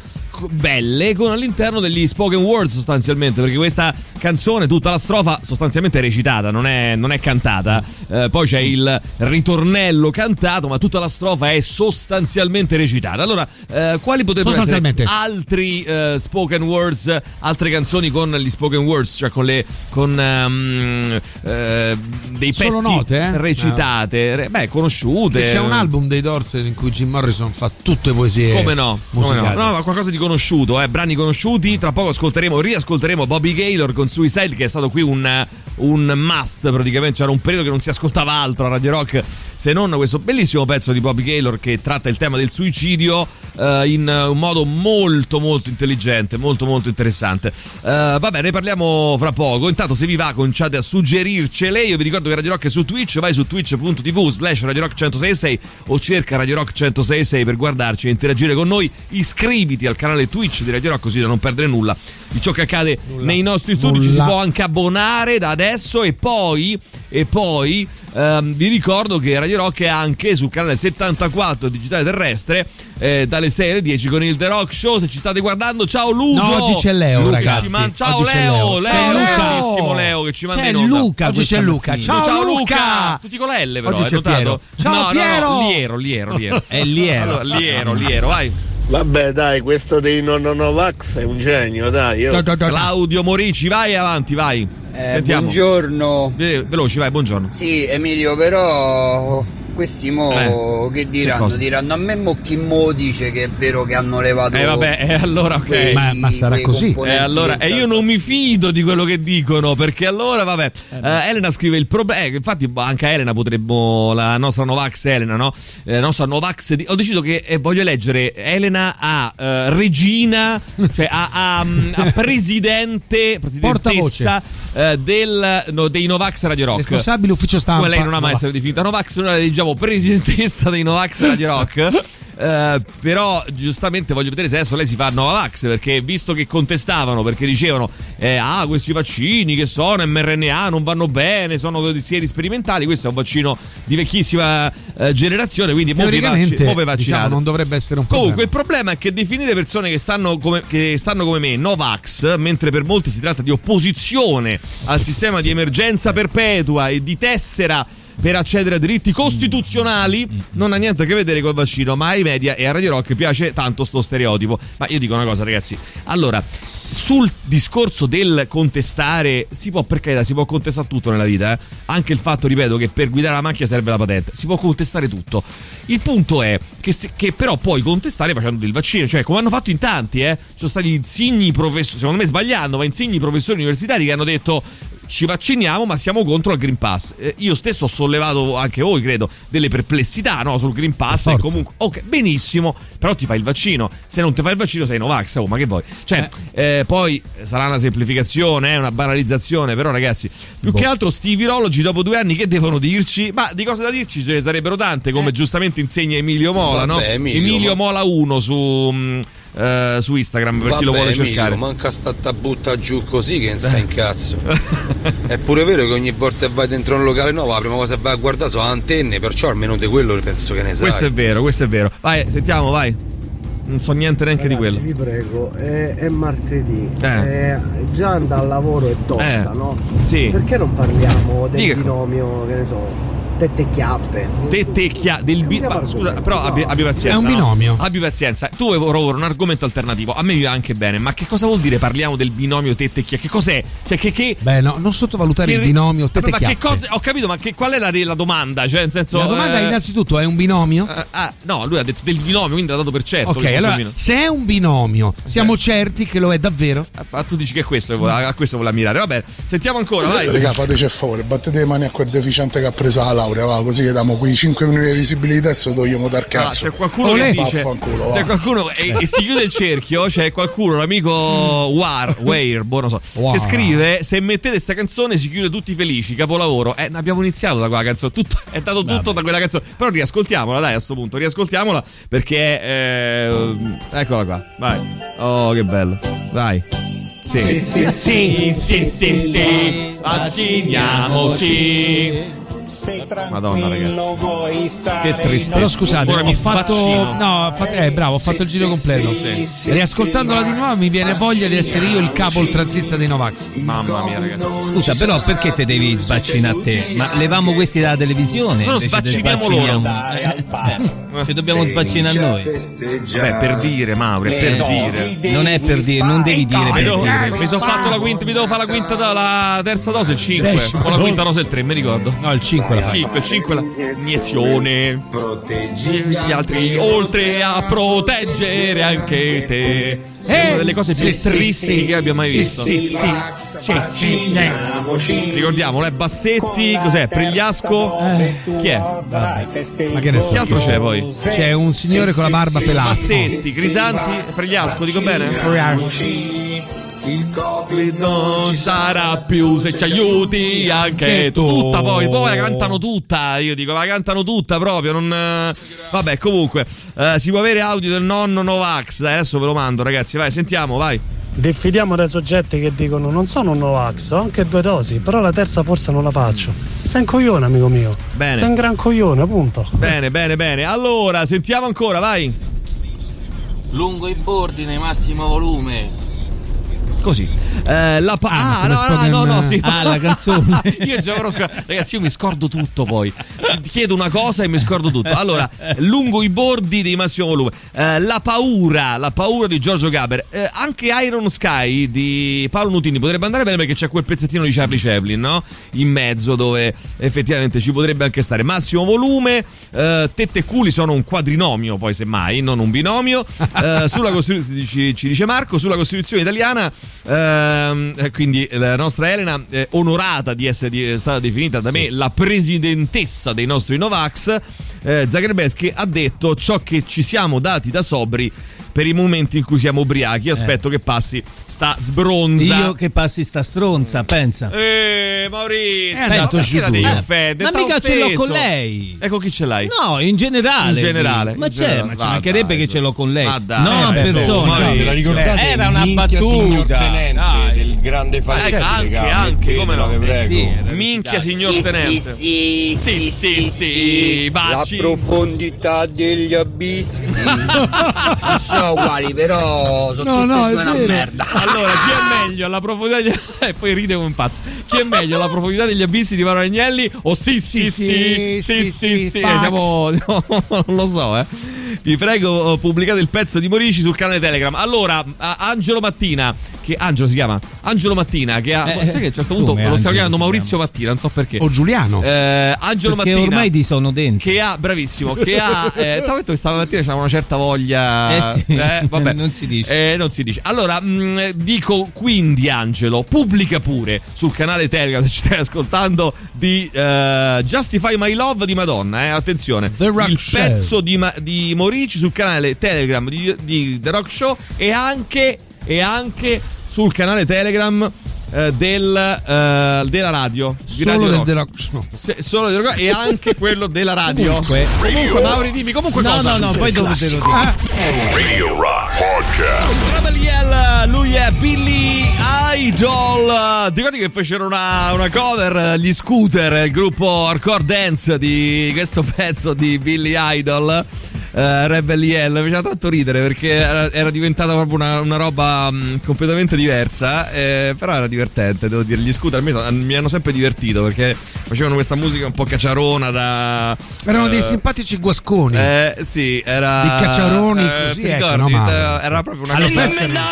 belle con all'interno degli spoken word sostanzialmente, perché questa canzone, tutta la strofa sostanzialmente è recitata, non è, non è cantata, eh, poi c'è il ritornello cantato, ma tutta la strofa è sostanzialmente recitata. Allora eh, quali potrebbero essere altri eh, spoken words, altre canzoni con gli spoken words, cioè con le con um, eh, dei pezzi Solo note, eh? recitate, re, beh, conosciute. C'è un album dei Doors in cui Jim Morrison fa tutte poesie. Come no? Come no? musicali. No, ma qualcosa di conosciuto, eh, brani conosciuti. Tra poco ascolteremo, riascolteremo Bobby Gaylor con Suicide, che è stato qui un, un must praticamente. C'era un periodo che non si ascoltava altro a Radio Rock se non questo bellissimo pezzo di Bobby Gaylor che tratta il tema del suicidio eh, in un modo molto molto intelligente, molto molto interessante. Eh, vabbè, ne parliamo fra poco. Intanto, se vi va, cominciate a suggerircele. Io vi ricordo che Radio Rock è su Twitch, vai su twitch punto tv slash Radio Rock centosei e sei o cerca Radio Rock centosei e sei per guardarci e interagire con noi. Iscriviti al canale Twitch di Radio Rock così da non perdere nulla di ciò che accade nulla. nei nostri studi. Nulla. Ci si può anche abbonare da adesso e poi e poi ehm, vi ricordo che Radio Rock è anche sul canale settantaquattro digitale terrestre eh, dalle sei alle dieci con il The Rock Show. Se ci state guardando, ciao Ludo. No, oggi c'è Leo, Luca, ragazzi. Man- ciao oggi Leo, Leo, Leo, Leo. bellissimo Leo che ci manda c'è in onda. Luca, oggi c'è Luca. Ciao, ciao Luca. Luca. Tutti con l'L però, oggi hai c'è notato? Piero. Ciao no, Piero. no, no, Liero, Liero, Liero. È Liero. Allora, Liero, Liero, vai. Vabbè, dai, questo dei nonno Novax è un genio, dai. Io... Claudio Morici, vai avanti, vai. Eh, Sentiamo. Buongiorno. Eh, veloci, vai, buongiorno. Sì, Emilio, però questi mo Eh, che diranno? che Diranno a me mo chi mo dice che è vero che hanno levato. Eh vabbè, e eh, allora ok. quei- Ma- ma sarà quei così. componenti E allora, e io non mi fido di quello che dicono, perché allora, vabbè, eh, Elena scrive il problema. Eh, infatti, anche a Elena potremmo, la nostra Novax Elena, no? Eh, la nostra Novax. Di, ho deciso che eh, voglio leggere Elena a eh, regina, cioè a, a, a presidente, presidentessa eh, del, no, dei Novax Radio Rock. Responsabile ufficio stampa. Come lei non ha mai essere definita Novax, noi la leggiamo presidentessa dei Novax Radio Rock. Uh, però giustamente voglio vedere se adesso lei si fa Novavax, perché visto che contestavano, perché dicevano eh, ah, questi vaccini che sono mRNA non vanno bene, sono sieri sperimentali, questo è un vaccino di vecchissima uh, generazione, quindi muove Teoricamente, vaccinato. diciamo, non dovrebbe essere un problema. Comunque il problema è che definire persone che stanno come, che stanno come me Novax, mentre per molti si tratta di opposizione al sistema di emergenza perpetua e di tessera per accedere a diritti costituzionali, non ha niente a che vedere col vaccino, ma ai media e a Radio Rock piace tanto sto stereotipo. Ma io dico una cosa, ragazzi, allora, sul discorso del contestare, si può, per carità, si può contestare tutto nella vita, eh? Anche il fatto, ripeto, che per guidare la macchina serve la patente, si può contestare tutto. Il punto è che, se, che però puoi contestare facendo il vaccino, cioè come hanno fatto in tanti, eh? Ci sono stati insigni professori, secondo me sbagliando, ma insigni professori universitari che hanno detto ci vacciniamo ma siamo contro il Green Pass. Eh, io stesso ho sollevato, anche voi credo, delle perplessità, no, sul Green Pass. E comunque, ok, benissimo, però ti fai il vaccino. Se non ti fai il vaccino sei Novax, oh, ma che vuoi? Cioè, eh. Eh, poi sarà una semplificazione, eh, una banalizzazione, però ragazzi, più boh. che altro sti virologi dopo due anni che devono dirci? Ma di cose da dirci ce ne sarebbero tante, come eh. giustamente insegna Emilio Mola, Vabbè, no? Emilio, Emilio ma... Mola uno su... Mh, Uh, su Instagram per Vabbè, chi lo vuole cercare. Emilio, manca sta butta giù così che non sai in cazzo. È pure vero che ogni volta che vai dentro un locale nuovo la prima cosa che vai a guardare sono antenne, perciò almeno di quello penso che ne sai. Questo è vero, questo è vero. Vai, sentiamo, vai. Non so niente neanche Ragazzi, di quello. vi prego, è, è martedì. Eh. È, già andare al lavoro è tosta, eh. no? Sì. Perché non parliamo del Dica. binomio, che ne so, tette chiappe. Tette chiappe del bi- ma, scusa, però abbi, abbi pazienza. È un binomio. No? Abbi pazienza. Tu hai ora un argomento alternativo. A me mi va anche bene, ma che cosa vuol dire parliamo del binomio tette chiappe? Che cos'è? Cioè che, che Beh, no, non sottovalutare che, il binomio tette ma chiappe. che cosa? Ho capito, ma che, qual è la, la domanda? Cioè, nel senso, la domanda eh, innanzitutto è un binomio? Eh, ah, no, lui ha detto del binomio, quindi l'ha dato per certo. Ok, allora, se è un binomio, siamo okay. certi che lo è davvero? Ma tu dici che questo a questo vuole mirare. Vabbè, sentiamo ancora, vai. Raga, fateci il favore, battete le mani a quel deficiente che ha preso la laurea, va, così che diamo quei cinque minuti di visibilità e se lo togliamo dal cazzo. Ah, c'è qualcuno che dice Vaffanculo, c'è qualcuno e, e si chiude il cerchio, c'è qualcuno, l'amico War, Weir, boh, non so, wow. che scrive: se mettete sta canzone si chiude tutti felici, capolavoro. Eh, abbiamo iniziato da quella canzone, tutto, è dato tutto Vabbè. da quella canzone. Però riascoltiamola, dai, a sto punto, riascoltiamola perché eh, eccola qua, vai. Oh, che bello. Vai. Sì, sì, sì, sì, sì, sì, sì. Vacciniamoci. Madonna, ragazzi, che tristezza. Però scusate, ora ho mi fatto, no, ho fatto, eh, bravo, ho fatto il giro completo. Sì. Riascoltandola di nuovo mi viene voglia di essere io il capo oltranzista dei Novax. Mamma mia, ragazzi. Scusa, però perché te devi sbaccinare a te? Ma levamo questi dalla televisione? Noi sbacciniamo loro. Eh, ci dobbiamo sbaccinare a noi. Beh, per dire, Mauro, è per dire. Non è per dire, non devi dire. Per do, dire. Mi sono fatto la quinta, mi devo fare la quinta, la terza dose, il cinque. O la quinta dose, il tre, mi ricordo. No, il cinque. Il cinque, il cinque la iniezione. Proteggi gli altri, oltre a proteggere anche te. È una delle cose più sì, tristi sì, che abbia mai sì, visto. Sì, sì, sì, sì, sì. Ricordiamolo, è Bassetti, cos'è? Pregliasco? Eh, chi è? Vabbè. Ma che ne so? Che altro c'è poi? C'è un signore con la barba pelata. Bassetti, Crisanti, Pregliasco, dico bene? Il Covid non sarà più se ci aiuti anche tu. Tutta poi, poi la cantano tutta. Io dico, la cantano tutta proprio. Non... Vabbè, comunque, eh, si può avere audio del nonno Novax. Dai, adesso ve lo mando, ragazzi. Vai, sentiamo, vai. Diffidiamo dai soggetti che dicono non sono un Novax, ho anche due dosi, però la terza forse non la faccio. Sei un coglione, amico mio. Bene. Sei un gran coglione, punto. Bene, bene, bene. Allora, sentiamo ancora, vai. Lungo i bordi nei massimo volume. Così eh, la pa- ah, ah no no no no, no sì. Ah, la canzone. Io già avrò scordato. Ragazzi, io mi scordo tutto poi. Ti chiedo una cosa e mi scordo tutto. Allora, lungo i bordi di massimo volume. Eh, la paura, la paura di Giorgio Gaber. Eh, anche Iron Sky di Paolo Nutini potrebbe andare bene perché c'è quel pezzettino di Charlie Chaplin, no? In mezzo dove effettivamente ci potrebbe anche stare. Massimo volume, eh, tette e culi sono un quadrinomio, poi semmai, non un binomio. Eh, sulla Costituzione, ci, ci dice Marco, sulla Costituzione italiana. Uh, quindi la nostra Elena, eh, onorata di essere di, stata definita da me sì. la presidentessa dei nostri Novax, eh, Zagrebeschi ha detto ciò che ci siamo dati da sobri per i momenti in cui siamo ubriachi. Io aspetto eh. che passi sta sbronza. Io che passi sta stronza, pensa. Eh, Maurizio, è andato giù. Devi offendere, ma mica offeso. Ce l'ho con lei. Ecco, chi ce l'hai? No, in generale. In generale. Ma in c'è, generale. ma ci mancherebbe che ce l'ho con lei. Ma dai, no, eh, persona. No, la ricordate? Era una battuta. Tenente del grande falsetto. Eh, anche, anche, come no? Eh, sì, minchia, signor sì, tenente. Sì, sì, sì, sì, sì, baci. La profondità degli abissi. Sono uguali, però sono no, tutte no, una merda. Allora, chi è meglio alla profondità degli... e poi ride come un pazzo. Chi è meglio alla profondità degli abissi di Mauro Agnelli o sì sì sì sì sì sì, sì, siamo non lo so, eh. Vi prego, pubblicate il pezzo di Morici sul canale Telegram. Allora, Angelo Mattina, che Angelo si chiama Angelo Mattina, che ha eh, sai che a un certo punto lo stiamo chiamando Maurizio Mattina, non so perché. O Giuliano. Eh, Angelo perché Mattina. ormai ti sono dentro. Che ha bravissimo, che ha eh, t'ho detto che stamattina c'era una certa voglia. Eh sì. Eh, vabbè. Non si dice. Eh, non si dice. Allora, mh, dico quindi Angelo, pubblica pure sul canale Telegram, se ci stai ascoltando, di uh, Justify My Love di Madonna, eh, attenzione. Il Show. pezzo di, Ma- di Morici sul canale Telegram di, di The Rock Show e anche e anche sul canale Telegram Uh, del, uh, della radio di solo Radio del Rock. The Rock Show. Se, solo del Rock e anche quello della radio. Comunque, comunque Mauri, dimmi comunque no, cosa. no no poi dopo te lo dico. Radio Rock Podcast. Gabriel, lui è Billy Idol. Ti ricordi che fecero una, una cover, gli Scooter, il gruppo hardcore dance di questo pezzo di Billy Idol? uh, Rebel Yell, mi faceva tanto ridere perché era, era diventata proprio una, una roba mh, completamente diversa, eh, però era divertente, devo dire. Gli Scooter mi, mi hanno sempre divertito perché facevano questa musica un po' cacciarona da... Erano uh, dei simpatici guasconi. Eh sì, era... Dei cacciaroni eh, così, ti ecco, ricordi? no, Te- era proprio una Alle cosa...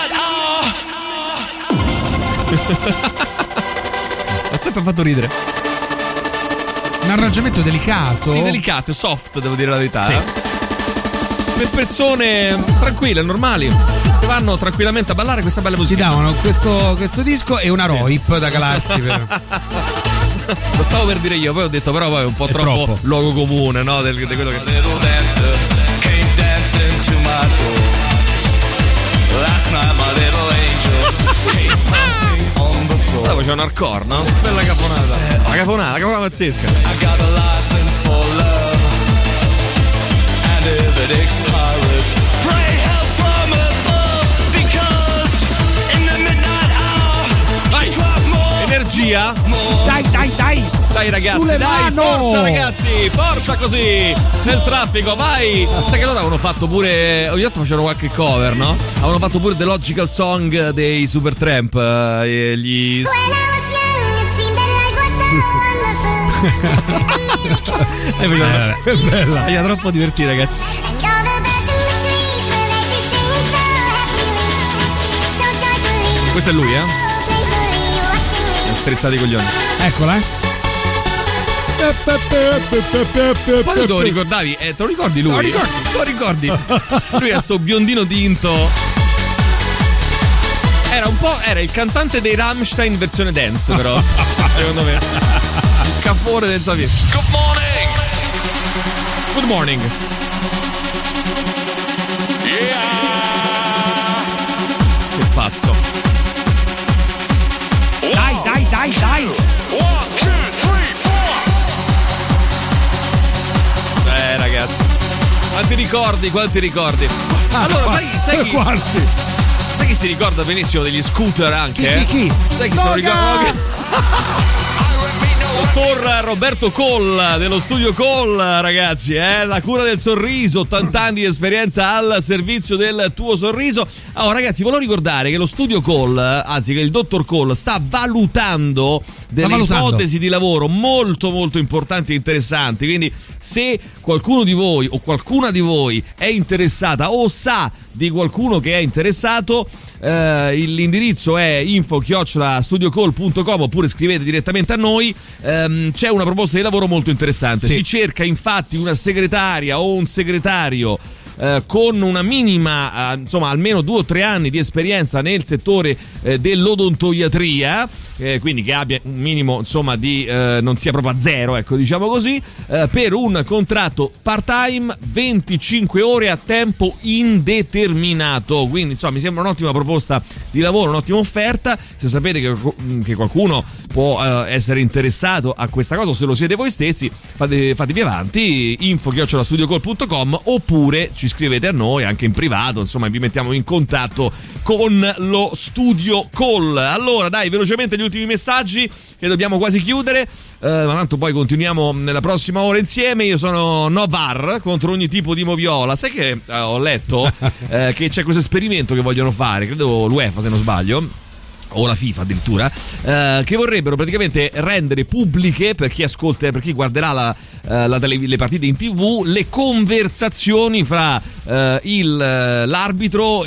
Ha sempre fatto ridere. Un arrangiamento delicato. Sì, delicato, soft, devo dire la verità. Sì. Eh? Per persone tranquille, normali, che vanno tranquillamente a ballare questa bella musica. Ti davano questo, questo disco e una sì. Roip da calarsi. Per... Lo stavo per dire io, poi ho detto però poi è un po' è troppo, troppo luogo comune, no? Di quello che... Last night my little angel came pumping on the floor. Stavo facendo un hardcore, no? Bella caponata. La caponata, la caponata pazzesca. I got a license for love. And if it expires, pray help from above. Because in the midnight hour, vai, more, energia. More. Dai, dai, dai. Dai ragazzi, Sulle dai, mano. forza ragazzi, forza così nel traffico, vai. Sai che loro avevano fatto pure, ogni tanto facevano qualche cover, no? Avevano fatto pure The Logical Song dei Supertramp, eh, gli... E mi eh, è bella. Mi ha troppo divertito ragazzi. Questo è lui, eh? Strizzati i coglioni. Eccola. Poi tu te lo ricordavi? Eh, te lo ricordi lui? Te lo ricordi? Te lo ricordi? Lui era sto biondino tinto. Era un po'. Era il cantante dei Rammstein versione dance, però. Secondo me. Un caffone senza via. Good morning! Good morning. Yeah! Che pazzo. Dai, dai, dai, dai! Eh ragazzi, quanti ricordi, quanti ricordi. Allora ah, sai, sai chi quanti? Sai chi si ricorda benissimo degli scooter anche? Chi, chi, chi? Sai chi se lo ricorda? Dottor Roberto Coll dello studio Coll, ragazzi, eh? La cura del sorriso, ottanta anni di esperienza al servizio del tuo sorriso. Oh, ragazzi, volevo ricordare che lo studio Coll, anzi che il dottor Coll sta valutando delle sta valutando. ipotesi di lavoro molto molto importanti e interessanti, quindi se qualcuno di voi o qualcuna di voi è interessata o sa di qualcuno che è interessato, eh, l'indirizzo è info chiocciola studiocall punto com oppure scrivete direttamente a noi. ehm, c'è una proposta di lavoro molto interessante, sì. Si cerca infatti una segretaria o un segretario Eh, con una minima, eh, insomma almeno due o tre anni di esperienza nel settore eh, dell'odontoiatria, eh, quindi che abbia un minimo insomma di eh, non sia proprio a zero, ecco, diciamo così, eh, per un contratto part time venticinque ore a tempo indeterminato. Quindi insomma mi sembra un'ottima proposta di lavoro, un'ottima offerta. Se sapete che, che qualcuno può eh, essere interessato a questa cosa o se lo siete voi stessi, fate, fatevi avanti, info chiocciola studiocall punto com oppure ci scrivete a noi anche in privato, insomma vi mettiamo in contatto con lo studio Call. Allora dai, velocemente gli ultimi messaggi che dobbiamo quasi chiudere, eh, ma tanto poi continuiamo nella prossima ora insieme. Io sono no V A R contro ogni tipo di moviola. Sai che eh, ho letto eh, che c'è questo esperimento che vogliono fare, credo l'UEFA se non sbaglio o la FIFA addirittura, eh, che vorrebbero praticamente rendere pubbliche, per chi ascolta, per chi guarderà la, eh, la tele, le partite in tv, le conversazioni fra eh, il, l'arbitro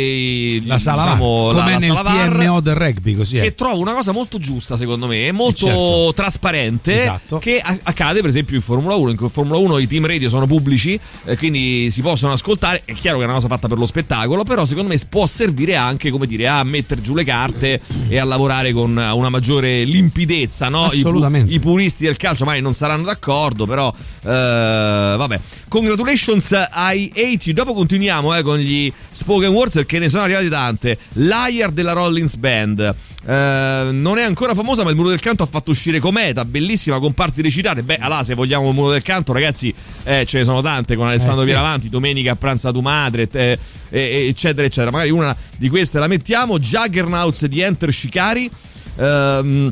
e la sala diciamo, V A R, come la, la nel sala V A R, T M O del rugby, così è. Che trovo una cosa molto giusta secondo me, molto certo. trasparente, esatto. Che a- accade per esempio in Formula uno. In Formula uno i team radio sono pubblici, eh, quindi si possono ascoltare. È chiaro che è una cosa fatta per lo spettacolo, però secondo me può servire anche, come dire, a mettere giù le carte e a lavorare con una maggiore limpidezza, no? Assolutamente. I, pu- i puristi del calcio magari non saranno d'accordo, però eh, vabbè. Congratulations ai eighty. Dopo continuiamo eh, con gli spoken words, perché ne sono arrivati tante. Liar della Rollins Band, eh, non è ancora famosa, ma il Muro del Canto ha fatto uscire Cometa, bellissima, con parti recitate. Beh, allora, se vogliamo il Muro del Canto, ragazzi, eh, ce ne sono tante, con Alessandro eh, sì. Pieravanti, Domenica a pranzo a tu madre, eh, eh, eccetera eccetera. Magari una di queste la mettiamo. Juggernauts di Enter Shikari, ehm,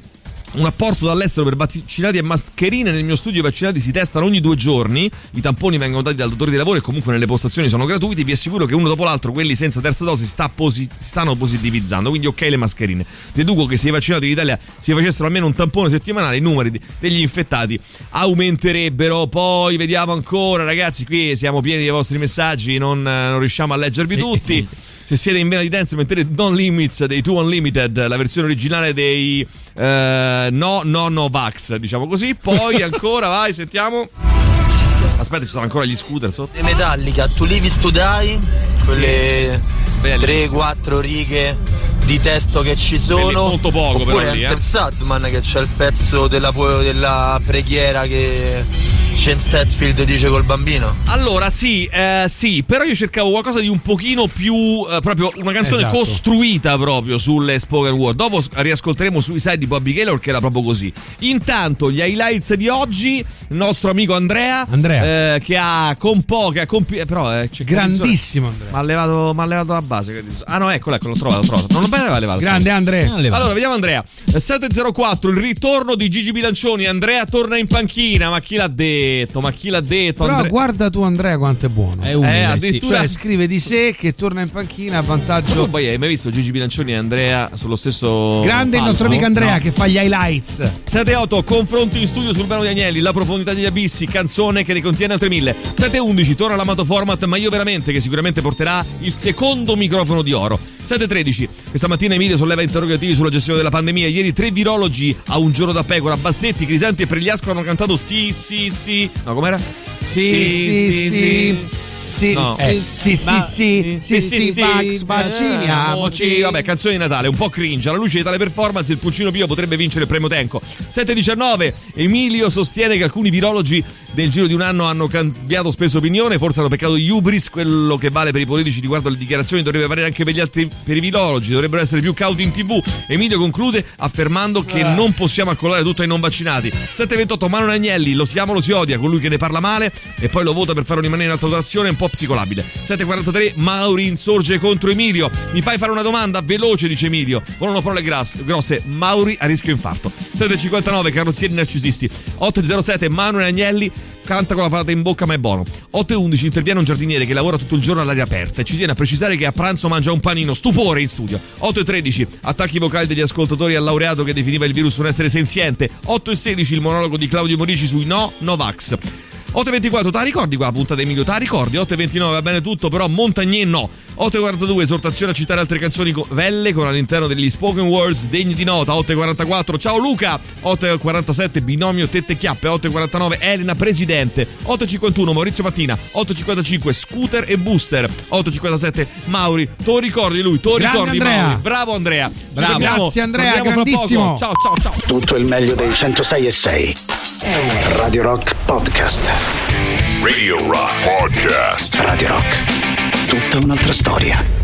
un apporto dall'estero per vaccinati e mascherine. Nel mio studio i vaccinati si testano ogni due giorni, i tamponi vengono dati dal datore di lavoro e comunque nelle postazioni sono gratuiti. Vi assicuro che uno dopo l'altro quelli senza terza dose sta posi- stanno positivizzando, quindi ok le mascherine. Deduco che se i vaccinati in Italia si facessero almeno un tampone settimanale i numeri di- degli infettati aumenterebbero. Poi vediamo ancora, ragazzi, qui siamo pieni dei vostri messaggi, non, non riusciamo a leggervi tutti. Se siete in vena di dance mettete Non Limits dei Two Unlimited, la versione originale dei eh, No No No Vax, diciamo così. Poi ancora, vai, sentiamo. Aspetta, ci sono ancora gli scooter sotto. De Metallica, To Live Is To Die, quelle tre quattro righe di testo che ci sono. Belli, molto poco, oppure però lì, Enter eh. Sandman, che c'è il pezzo della, della preghiera che James Hetfield dice col bambino. Allora sì, eh, sì, però io cercavo qualcosa di un pochino più eh, proprio una canzone Esatto. costruita proprio sulle spoken word. Dopo riascolteremo Suicide di Bobby Gaylor, che era proprio così. Intanto gli highlights di oggi, il nostro amico Andrea, Andrea. Eh, che ha compo che ha compi eh, però eh, c'è Grandissimo Andrea. Ma ha levato, m'ha levato la base. che diso- Ah no, eccolo, ecco, l'ho trovato, l'ho trovato. Non l'aveva levato. Grande Andrea. Allora, vediamo Andrea. sette zero quattro, il ritorno di Gigi Bilancioni. Andrea torna in panchina, ma chi l'ha detto? Ma chi l'ha detto? Però Andre- guarda tu Andrea quanto è buono. È umile, Eh, addirittura- Cioè, scrive di sé che torna in panchina a Ma vantaggio. tu poi hai mai visto Gigi Bilancioni e Andrea sullo stesso Grande il nostro palco? amico Andrea No. che fa gli highlights. sette otto, confronti in studio sul brano di Agnelli, La profondità degli abissi, canzone che ne contiene altre mille. sette undici, torna l'amato format, ma io veramente, che sicuramente porterà il secondo microfono di oro. sette tredici, questa mattina Emilio solleva interrogativi sulla gestione della pandemia. Ieri tre virologi a un giorno da pecora, Bassetti, Crisanti e Pregliasco hanno cantato sì, sì, sì. No, com'era? Sì, sì, sì. Sì, No. eh, sì, sì, Ma- sì, sì, sì, Vax, vacciniamoci. Vabbè, canzone di Natale, un po' cringe. Alla luce di tale performance, il Pulcino Pio potrebbe vincere il premio Tenco. sette diciannove, Emilio sostiene che alcuni virologi nel giro di un anno hanno cambiato spesso opinione, forse hanno peccato hubris. Quello che vale per i politici riguardo alle dichiarazioni dovrebbe valere anche per gli altri, per i virologi, dovrebbero essere più cauti in tv. Emilio conclude affermando che non possiamo accollare tutto ai non vaccinati. sette ventotto, Manuel Agnelli, lo si ama o lo si odia, colui che ne parla male e poi lo vota per farlo rimanere in alta votazione, è un po' psicolabile. sette quarantatré, Mauri insorge contro Emilio. Mi fai fare una domanda? Veloce, dice Emilio. Volano parole gras- grosse, Mauri a rischio infarto. sette cinquantanove, carrozzieri narcisisti. otto zero sette, Manuel Agnelli canta con la patata in bocca ma è buono. otto e undici, interviene un giardiniere che lavora tutto il giorno all'aria aperta e ci tiene a precisare che a pranzo mangia un panino. Stupore in studio. otto e tredici, attacchi vocali degli ascoltatori al laureato che definiva il virus un essere senziente. otto e sedici, il monologo di Claudio Morici sui no, Novax. otto e ventiquattro, te la ricordi qua la puntata di Emilio? Te la ricordi? otto e ventinove, va bene tutto, però Montagnier no. otto e quarantadue, esortazione a citare altre canzoni co- velle con all'interno degli spoken words degni di nota. otto e quarantaquattro, ciao Luca. otto e quarantasette, binomio tette e chiappe. otto e quarantanove, Elena presidente. otto e cinquantuno, Maurizio Mattina. otto e cinquantacinque, Scooter e Booster. otto e cinquantasette, Mauri. Tu lo ricordi lui? Tu lo Grande ricordi Andrea. Mauri? Bravo Andrea. Ci Bravo. torniamo- Grazie, Andrea, torniamo fra grandissimo. poco. Ciao ciao ciao. Tutto il meglio dei centosei e sei. Radio Rock Podcast. Radio Rock Podcast. Radio Rock. Tutta un'altra storia.